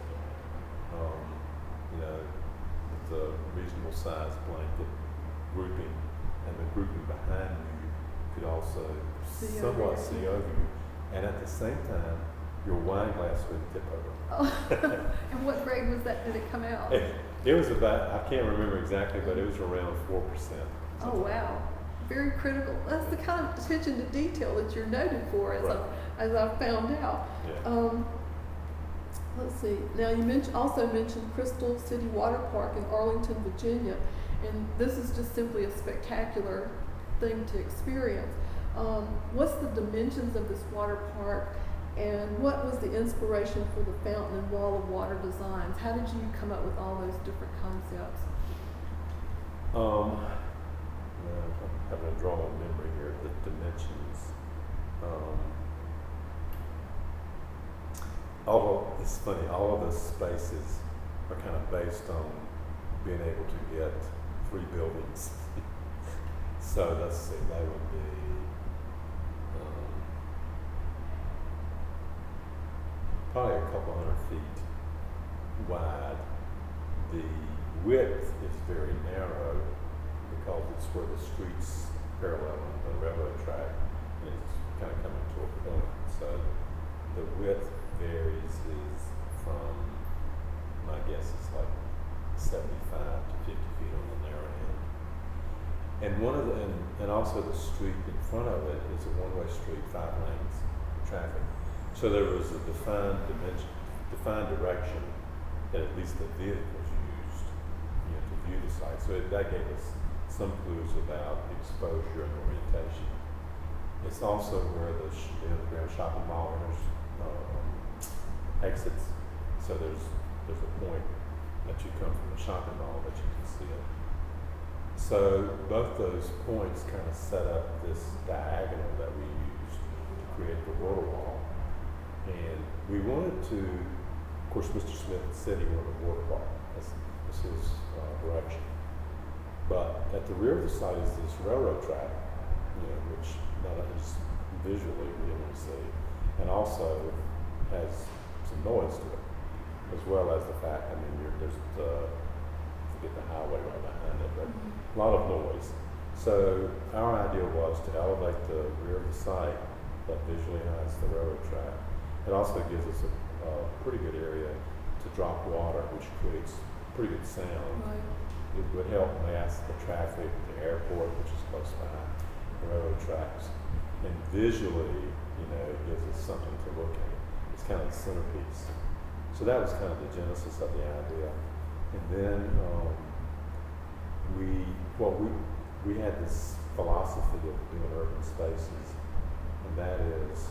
with a reasonable size blanket grouping, and the grouping behind you could also somewhat see over you, and at the same time, your wine glass wouldn't tip over. Oh. And what grade was that? Did it come out? It was about, I can't remember exactly, but it was around 4%. Oh, wow. Very critical. That's the kind of attention to detail that you're noted for, as I found out. Yeah. Let's see. Now, you also mentioned Crystal City Water Park in Arlington, Virginia, and this is just simply a spectacular thing to experience. What's the dimensions of this water park, and what was the inspiration for the fountain and wall of water designs? How did you come up with all those different concepts? I'm having a draw on memory here, the dimensions. It's funny, all of the spaces are kind of based on being able to get 3 buildings. So let's see, that would be probably a couple hundred feet wide. The width is very narrow because it's where the streets parallel the railroad track, and it's kind of coming to a point. So the width varies is from, my guess is like 75 to 50 feet on the narrow end. And and also the street in front of it is a one-way street, 5 lanes traffic. So there was a defined direction that at least the vehicles used, to view the site. So that gave us some clues about exposure and orientation. It's also where the underground shopping mall exits. So there's a point that you come from the shopping mall that you can see it. So both those points kind of set up this diagonal that we used to create the water wall. And we wanted to, of course, Mr. Smith said he wanted a water wall. That's his direction. But at the rear of the site is this railroad track, which not only is visually really see, and also has some noise to it, as well as the fact, there's forget the highway right behind it, but a lot of noise. So our idea was to elevate the rear of the site that visually hides the railroad track. It also gives us a pretty good area to drop water, which creates pretty good sound. Right. It would help mask the traffic, the airport, which is close by, the railroad tracks. And visually, it gives us something to look at. It's kind of the centerpiece. So that was kind of the genesis of the idea. And then we had this philosophy of doing urban spaces, and that is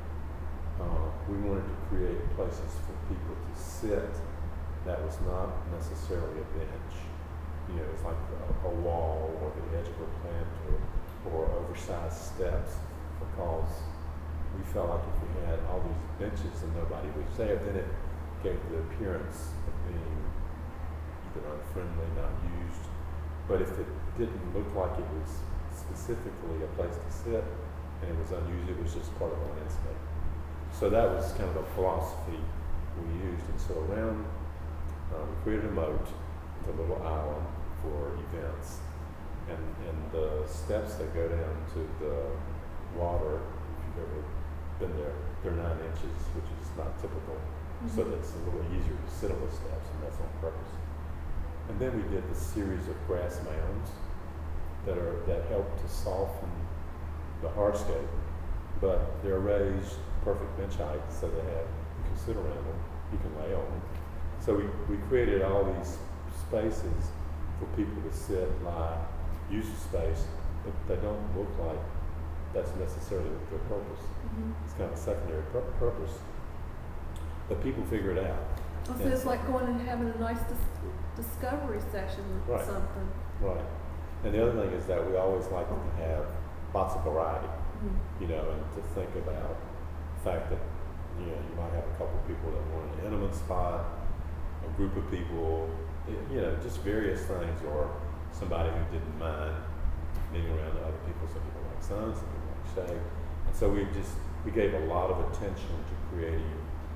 we wanted to create places for people to sit that was not necessarily a bench. It's like a wall or the edge of a plant or oversized steps, because we felt like if we had all these benches and nobody was there, then it gave the appearance of being either unfriendly, not used. But if it didn't look like it was specifically a place to sit and it was unused, it was just part of the landscape. So that was kind of a philosophy we used. And so around, we created a moat, a little island for events. And the steps that go down to the water, if you've ever been there, they're 9 inches, which is not typical. Mm-hmm. So that's a little easier to sit on the steps, and that's on purpose. And then we did the series of grass mounds that help to soften the hardscape, but they're raised perfect bench height, so you can sit around them, you can lay on them. So we created all these spaces for people to sit, lie, use the space, but they don't look like that's necessarily their purpose. Mm-hmm. It's kind of a secondary purpose, but people figure it out. So it's like going and having a nice discovery section or right. something. Right. And the other thing is that we always like to have lots of variety, and to think about the fact that, you might have a couple of people that want an intimate spot, a group of people, just various things, or somebody who didn't mind being around other people. Some people like sun, some people like shade. And so we gave a lot of attention to creating,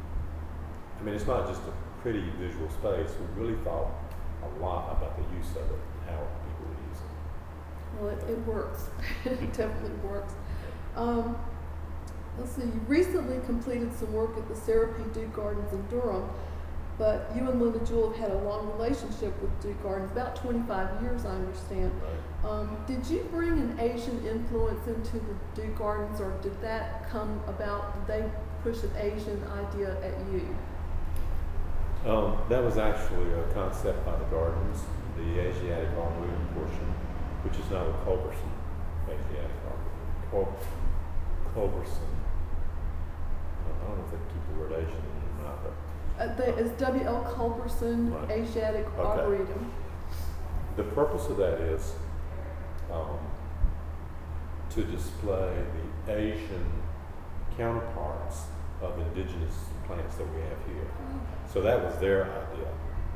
it's not just a pretty visual space. We really thought a lot about the use of it and how people would use it. Well, it works. It definitely works. Let's see, you recently completed some work at the Sarah P. Duke Gardens in Durham, but you and Linda Jewell have had a long relationship with Duke Gardens, about 25 years, I understand. Right. Did you bring an Asian influence into the Duke Gardens, or did that come about, did they push an Asian idea at you? That was actually a concept by the Gardens, the Asiatic Arboretum portion, which is now the Culberson Asiatic Arboretum. Culberson. I don't know if they keep the word Asian in or not, but It's W.L. Culberson right. Asiatic Okay. Arboretum. The purpose of that is um, to display the Asian counterparts of indigenous plants that we have here. So that was their idea.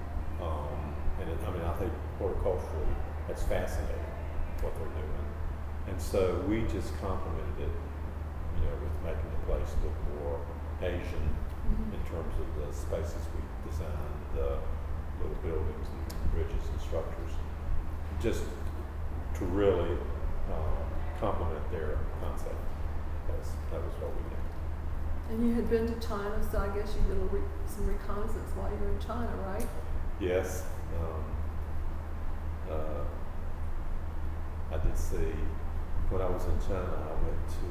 I think horticulturally, that's fascinating what they're doing. And so we just complemented it, with making the place look more Asian in terms of the spaces we designed, the little buildings and bridges and structures, just to really complement their concept. That was what we did. And you had been to China, so I guess you did some reconnaissance while you were in China, right? Yes. I did see, when I was in China, I went to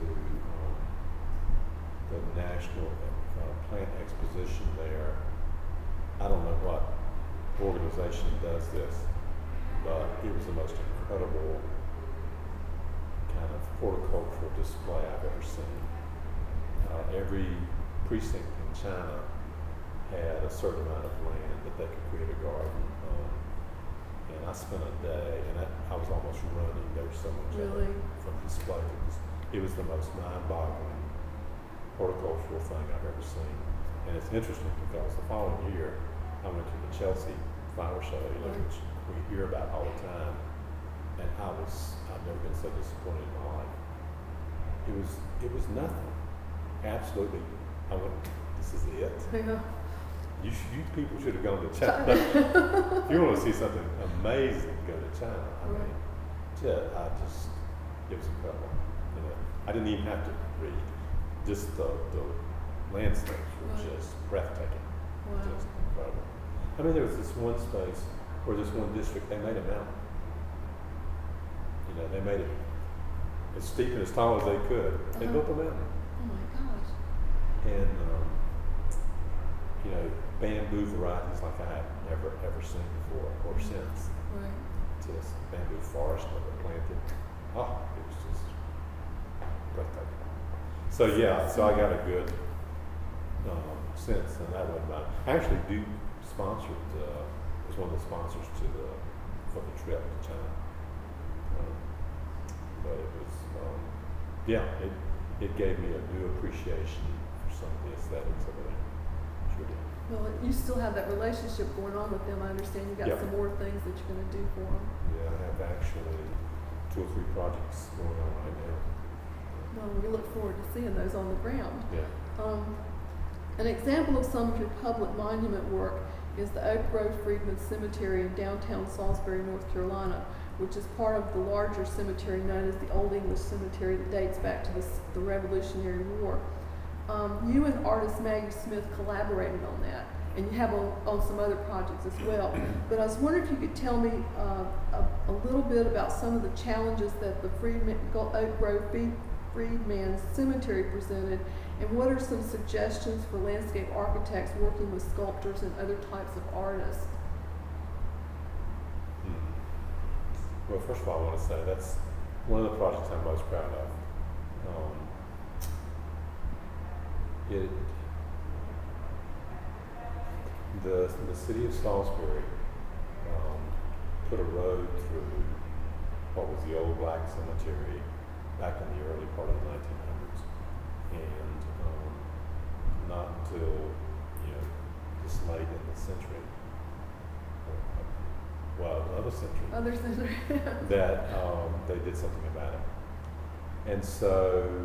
the National Plant Exposition there. I don't know what organization does this, but it was the most incredible kind of horticultural display I've ever seen. Every precinct in China had a certain amount of land that they could create a garden on. And I spent a day, and I was almost running. There was so much Really? from display. It was the most mind-boggling horticultural thing I've ever seen. And it's interesting because the following year, I went to the Chelsea Flower Show, which we hear about all the time. And I've never been so disappointed in my life. It was nothing. Absolutely. I went, this is it. Yeah. You people should have gone to China. If you want to see something amazing, go to China. It was incredible. I didn't even have to read. Just the landscapes were just breathtaking. Wow. Just incredible. There was this one space or this one district, they made a mountain. They made it as steep and as tall as they could. They built a mountain. Oh my gosh. And bamboo varieties like I have never ever seen before or since. Right. Just bamboo forest that were planted. Oh, it was just breathtaking. So I got a good sense, and that wasn't mine. Actually, Duke sponsored was one of the sponsors for the trip to China. But it was it gave me a new appreciation for some of the aesthetics of it. Sure did. Well, you still have that relationship going on with them. I understand you got some more things that you're going to do for them. Yeah, I have actually 2 or 3 projects going on right now. Well, we look forward to seeing those on the ground. Yeah. An example of some of your public monument work is the Oak Grove Freedman Cemetery in downtown Salisbury, North Carolina, which is part of the larger cemetery known as the Old English Cemetery that dates back to the Revolutionary War. You and artist Maggie Smith collaborated on that, and you have on some other projects as well. But I was wondering if you could tell me a little bit about some of the challenges that the Oak Grove Freedman Cemetery presented, and what are some suggestions for landscape architects working with sculptors and other types of artists? Well, first of all, I want to say that's one of the projects I'm most proud of. The city of Salisbury put a road through what was the old black cemetery back in the early part of the 1900s, and not until this late in the century, another century, that they did something about it. And so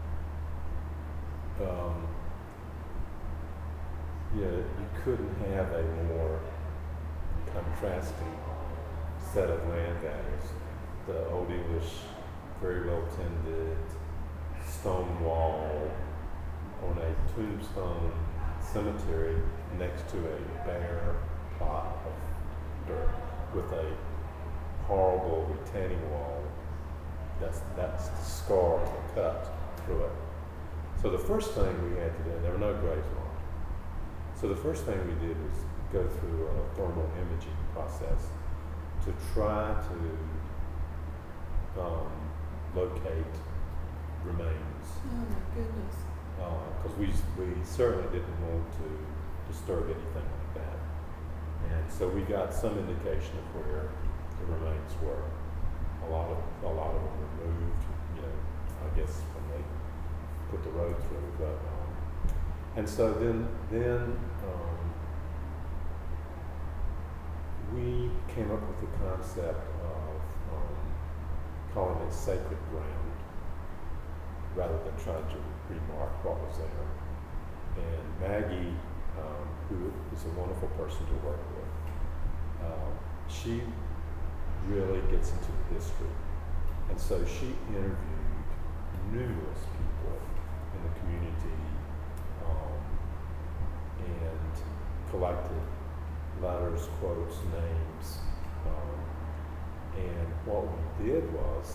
you couldn't have a more contrasting set of land values. The Old English, very well tended stone wall on a tombstone cemetery next to a bare plot of dirt with a horrible retaining wall that's the scar, the cut through it. So the first thing we had to do, there were no graves marked. So the first thing we did was go through a thermal imaging process to try to locate remains. Oh my goodness. Because we certainly didn't want to disturb anything like that. And so we got some indication of where the remains were. a lot of them removed, you know, I guess when they put the road through. But and so then we came up with the concept of calling it sacred ground rather than trying to remark what was there. And Maggie, who is a wonderful person to work with, she really gets into the history. And so she interviewed numerous people in the community and collected letters, quotes, names. And what we did was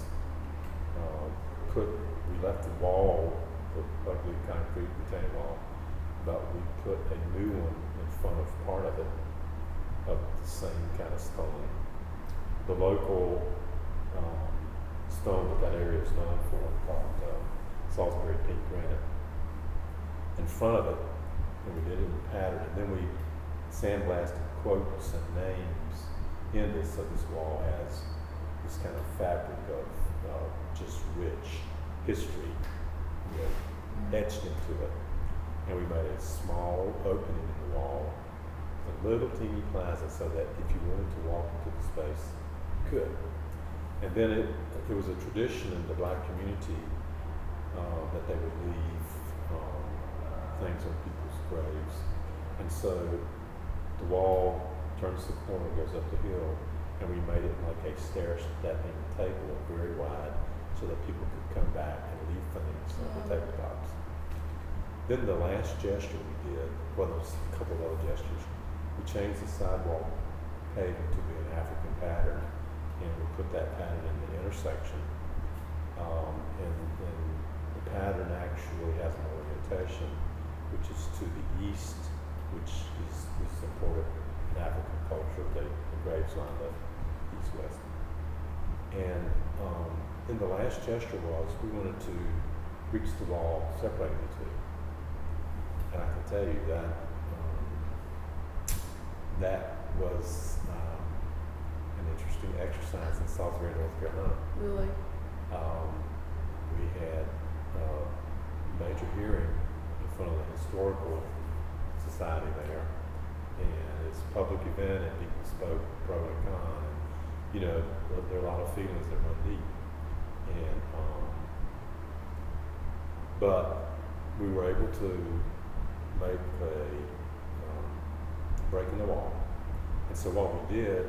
we left the wall, the ugly concrete retaining wall, but we put a new one in front of part of it, of the same kind of stone. The local stone that that area is known for, called Salisbury pink granite, in front of it, and we did it in pattern, and then we sandblasted quotes and names in this, so this wall has this kind of fabric of just rich history, you know, etched into it. And we made a small opening in the wall, a little teeny plaza, so that if you wanted to walk into the space, you could. And then it was a tradition in the black community that they would leave things on people's graves. And so the wall turns the corner, goes up the hill, and we made it like a stair-stepping table, very wide, so that people could come back and leave things on the tabletops. Then the last gesture we did, well, there was a couple of other gestures. We changed the sidewalk paving to be an African pattern, and we put that pattern in the intersection. And the pattern actually has an orientation, which is to the east, which is important in African culture. The graves line the east-west. And then the last gesture was we wanted to reach the wall separating the two. And I can tell you that that was an interesting exercise in Salisbury, North Carolina. Really? We had a major hearing in front of the Historical Society there, and it's a public event, and people spoke pro and con. And, you know, there are a lot of feelings that run deep, and but we were able to make a break in the wall. And so what we did,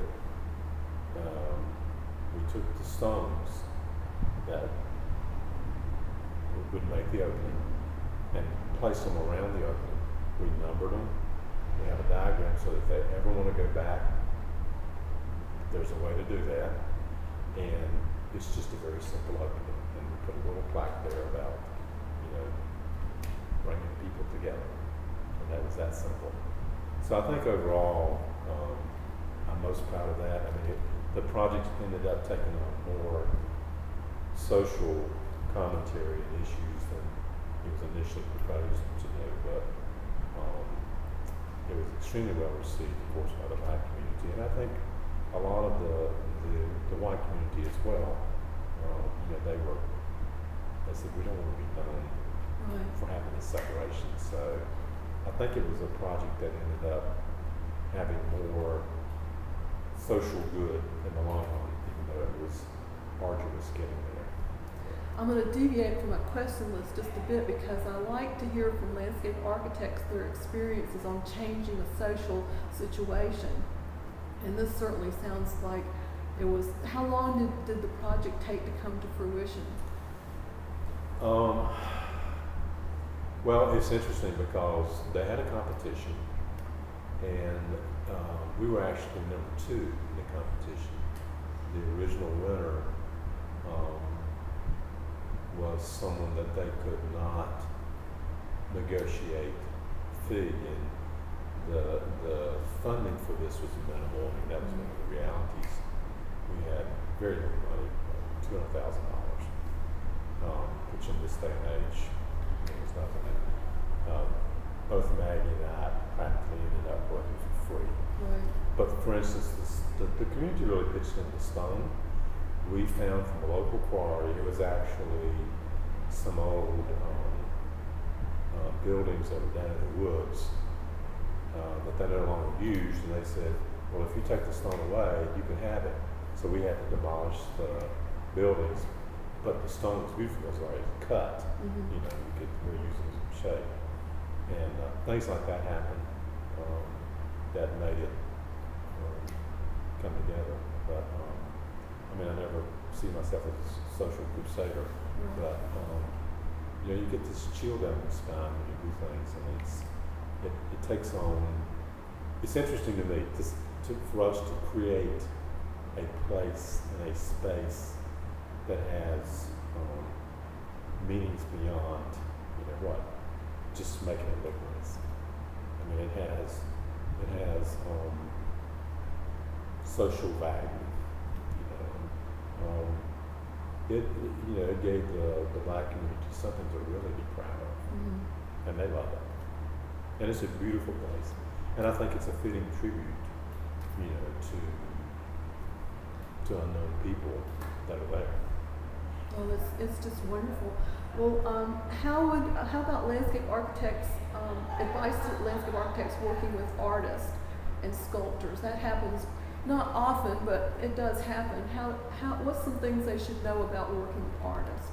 we took the stones that would make the opening and placed them around the opening. We numbered them. We have a diagram so that if they ever want to go back, there's a way to do that. And it's just a very simple opening. And we put a little plaque there about, you know, bringing people together. And that was that simple. So I think overall, I'm most proud of that. I mean, the project ended up taking on more social commentary and issues than it was initially proposed to do, but it was extremely well received, of course, by the black community, and I think a lot of the white community as well. You know, they said we don't want to be known for having this separation, so I think it was a project that ended up having more social good in the long run, even though it was arduous getting there. I'm going to deviate from my question list just a bit because I like to hear from landscape architects their experiences on changing a social situation. And this certainly sounds like it was. How long did the project take to come to fruition? Well, it's interesting because they had a competition, and we were actually number 2 in the competition. The original winner was someone that they could not negotiate fee, and the funding for this was minimal. I mean, that was one of the realities. We had very little money, $200,000, which in this day and age was nothing. Both Maggie and I practically ended up working for free. Right. But for instance, the community really pitched in the stone. we found from a local quarry, it was actually some old buildings that were down in the woods that they no longer used, and they said, well, if you take the stone away, you can have it. So we had to demolish the buildings, but the stone was beautiful, it was already cut, you know, you could reuse it as a shape. And things like that happened that made it come together. But I mean, I never see myself as a social crusader, but you know, you get this chill down the spine when you do things, and it takes on. It's interesting to me for us to create a place and a space that has meanings beyond, you know what, just making it look nice. I mean, it has social value. It gave the Black community something to really be proud of, and they love it. And it's a beautiful place, and I think it's a fitting tribute, you know, to unknown people that are there. Well, it's just wonderful. Well, how about landscape architects, advice to landscape architects working with artists and sculptors? That happens not often, but it does happen. What's some things they should know about working with artists?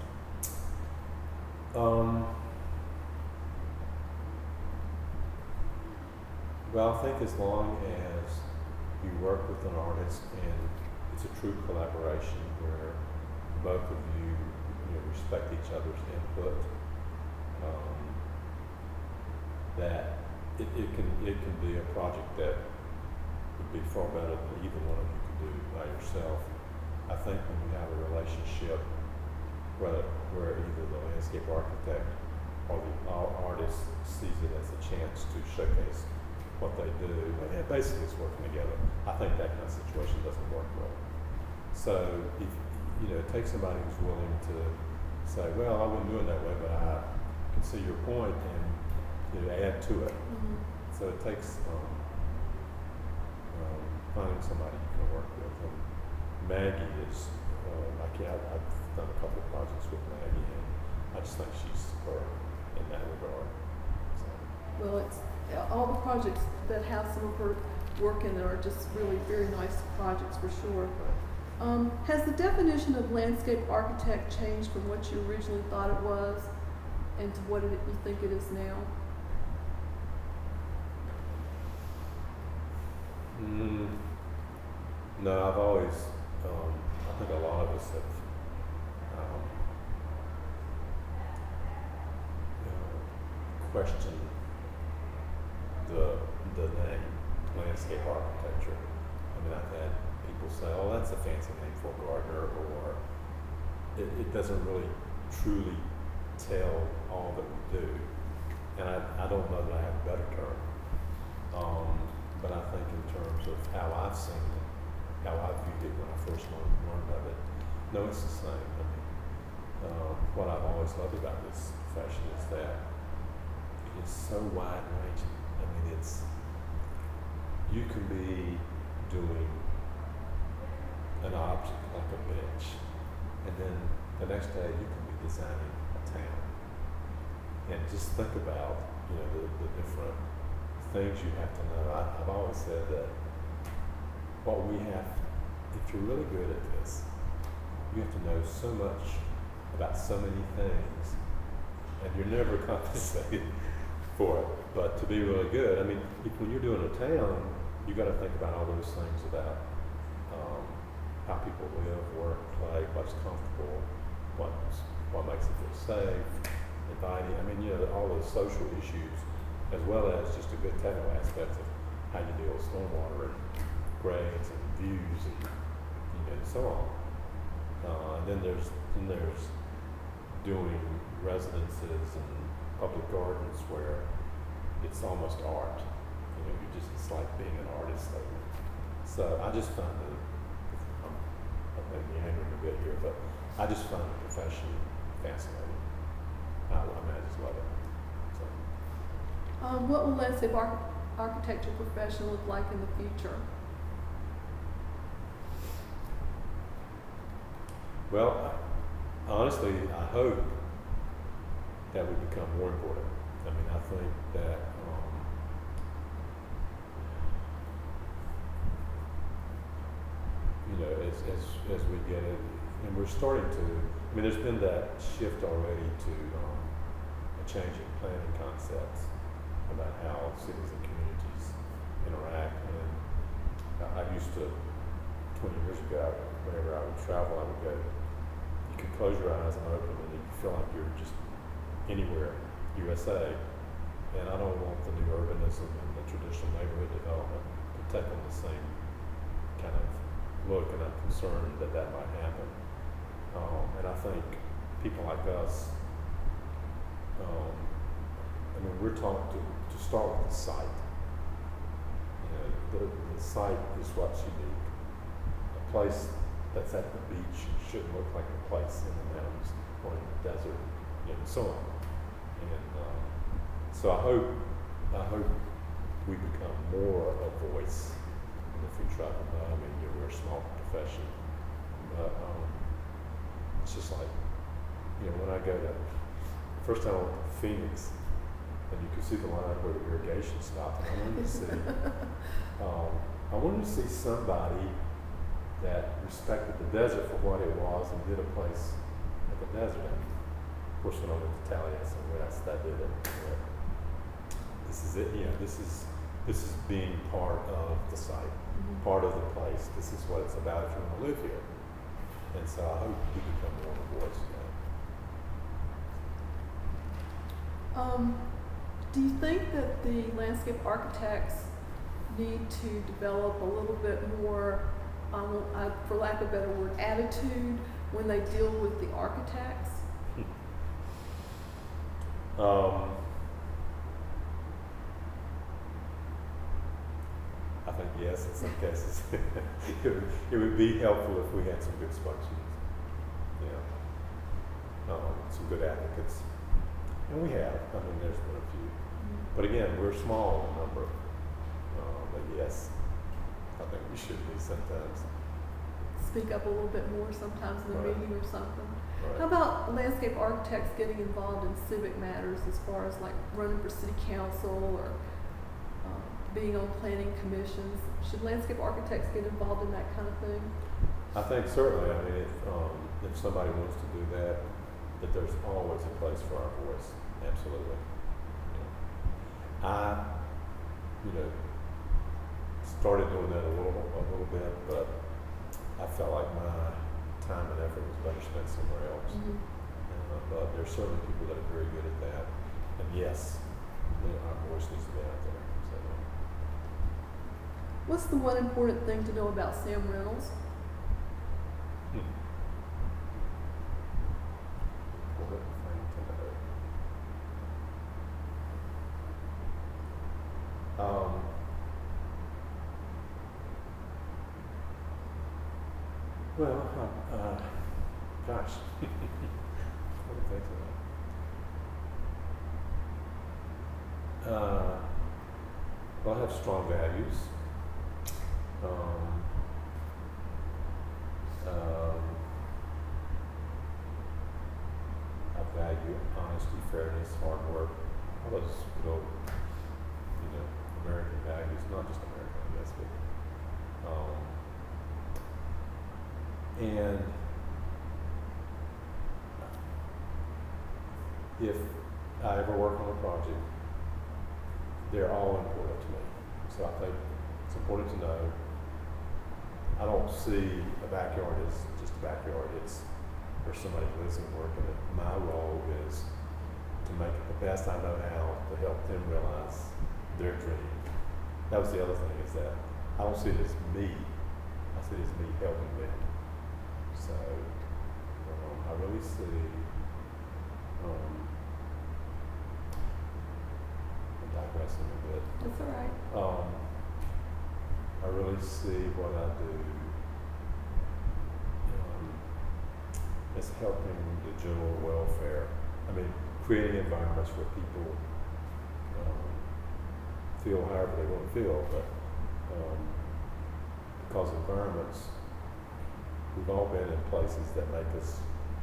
Well, I think as long as you work with an artist and it's a true collaboration where both of you, respect each other's input, that it can be a project that would be far better than either one of you could do by yourself. I think when you have a relationship where either the landscape architect or the artist sees it as a chance to showcase what they do, and basically it's working together, I think that kind of situation doesn't work well. So if take somebody who's willing to say, well, I wouldn't do it that way, but I can see your point, and add to it. So it takes finding somebody you can work with. And Maggie is, I've done a couple of projects with Maggie, and I just think she's superb in that regard. So. Well, it's all the projects that have some of her work in there are just really very nice projects for sure. Has the definition of landscape architect changed from what you originally thought it was and to what you think it is now? No, I've always, I think a lot of us have questioned the name landscape architecture. I mean, I've had people say, oh, that's a fancy name for a gardener, or it doesn't really truly tell all that we do. And I don't know that I have a better term. But I think in terms of how I've seen it, how I viewed it when I first learned of it, no, it's the same. I mean, what I've always loved about this profession is that it is so wide-ranging. I mean, you can be doing an object like a bench, and then the next day you can be designing a town. And just think about, the different things you have to know. I've always said that what we have, if you're really good at this, you have to know so much about so many things, and you're never compensated for it. But to be really good, I mean, when you're doing a town, you got to think about all those things about how people live, work, play, what's comfortable, what makes it feel safe, inviting. I mean, all those social issues, as well as just a good technical aspect of how you deal with stormwater and grades and views and so on. And then there's doing residences and public gardens where it's almost art. It's like being an artist. So I just find it, I'm maybe angry a bit here, but I just find the profession fascinating. I just love it. So. What will landscape architecture profession look like in the future? Well, honestly, I hope that we become more important. I mean, I think that as we get it, and we're starting to. I mean, there's been that shift already to a change in planning concepts about how cities and communities interact. And I used to, 20 years ago, whenever I would travel, I would go. You could close your eyes and open them, and you feel like you're just anywhere, USA. And I don't want the new urbanism and the traditional neighborhood development to take on the same kind of look, and I'm concerned that that might happen. And I think people like us, I mean, we're taught to start with the site. You know, the site is what's unique. A place that's at the beach shouldn't look like a place in the mountains or in the desert, and so on. And so I hope we become more of a voice in the food truck. I mean, we're a small profession, but it's just like, when I go to, first time I went to Phoenix, and you could see the line where the irrigation stopped, and I wanted to see somebody that respected the desert for what it was and did a place at the desert. And of course, when I went to Taliesin West, that did it. This is it. This is being part of the site, part of the place. This is what it's about if you want to live here. And so I hope we become more of a voice again. Do you think that the landscape architects need to develop a little bit more, for lack of a better word, attitude when they deal with the architects? I think yes, in some cases. it would be helpful if we had some good spokesmen, some good advocates. And we have. I mean, there's been a few. But again, we're small in number. But yes, I think we should be sometimes. Speak up a little bit more sometimes in the meeting or something. Right. How about landscape architects getting involved in civic matters as far as like running for city council or being on planning commissions? Should landscape architects get involved in that kind of thing? I think certainly. I mean, if somebody wants to do that there's always a place for our voice. Absolutely. I, started doing that a little bit, but I felt like my time and effort was better spent somewhere else. But there's certainly people that are very good at that. And yes, our voice needs to be out there. So. What's the one important thing to know about Sam Reynolds? Well, gosh, what do you think of that? Well, I have strong values. I value honesty, fairness, hard work, all those good old, American values, not just American, I guess, but and if I ever work on a project, they're all important to me. So I think it's important to know. I don't see a backyard as just a backyard. It's where somebody lives and works, and my role is to make it the best I know how to help them realize their dream. That was the other thing, is that I don't see it as me. I see it as me helping them. So I really see, I'm digressing a bit. That's all right. I really see what I do as helping the general welfare. I mean, creating environments where people feel however they want to feel, but because environments we've all been in places that make us,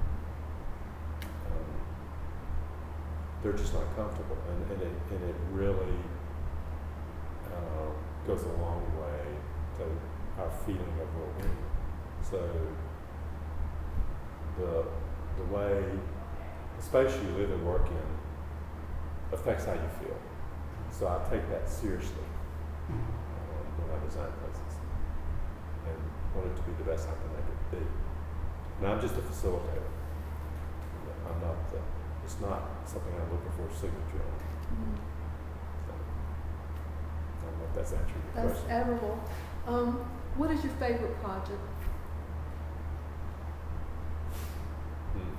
they're just not comfortable, and it really goes a long way to our feeling of well-being. So the way the space you live and work in affects how you feel. So I take that seriously when I design places, and want it to be the best I can make it be. And I'm just a facilitator. I'm not. It's not something I'm looking for a signature on. Mhm. So, I don't know if that's answering your That's question. admirable. What is your favorite project? Hmm.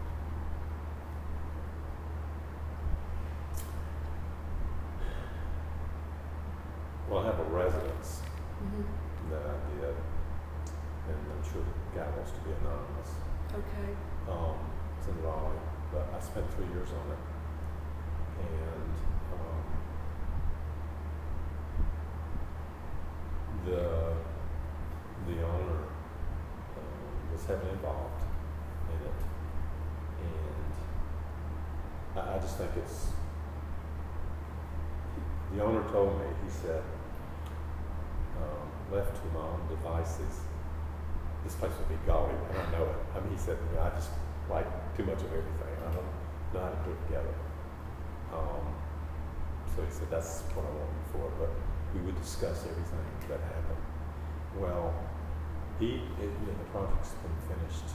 Well, I have a residence Mm-hmm. that I did, and I'm sure the guy wants to be anonymous. Okay. It's in Raleigh, but I spent 3 years on it, and the owner was heavily involved in it, and I just think it's. The owner told me, he said, left to my own devices, this place would be gaudy, and I know it. I mean, he said, I just like too much of everything. I don't know how to put it together. So he said, that's what I want you for, but we would discuss everything that happened. Well, the project's been finished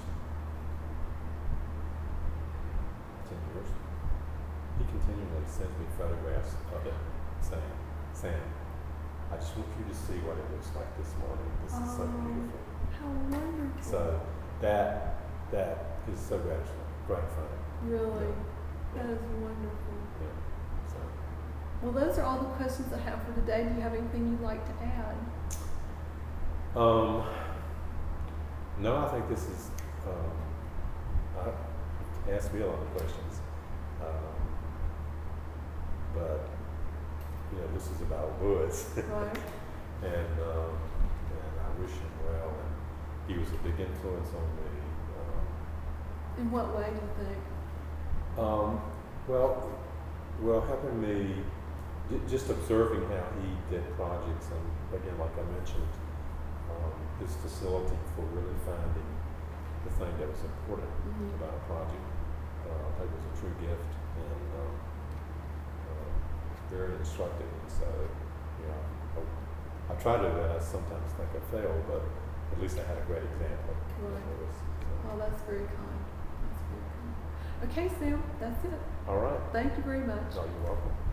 10 years. He continually sends me photographs of it, saying, Sam, I just want you to see what it looks like this morning. This is so beautiful. How wonderful. So that is so gratifying. Really, that is wonderful. Yeah. So Well, those are all the questions I have for today. Do you have anything you'd like to add? no, I think this is. Asked me a lot of questions, but this is about Woods. Right. And I wish him well, and he was a big influence on me. In what way do you think? Well, helping me, just observing how he did projects, and again, like I mentioned, his facility for really finding the thing that was important Mhm. about a project. I think it was a true gift, and very instructive. And so, I try to do that. I sometimes think I fail, but at least I had a great example. Right. So. Oh, that's very kind. That's very kind. Okay, Sam, that's it. All right. Thank you very much. Oh, you're welcome.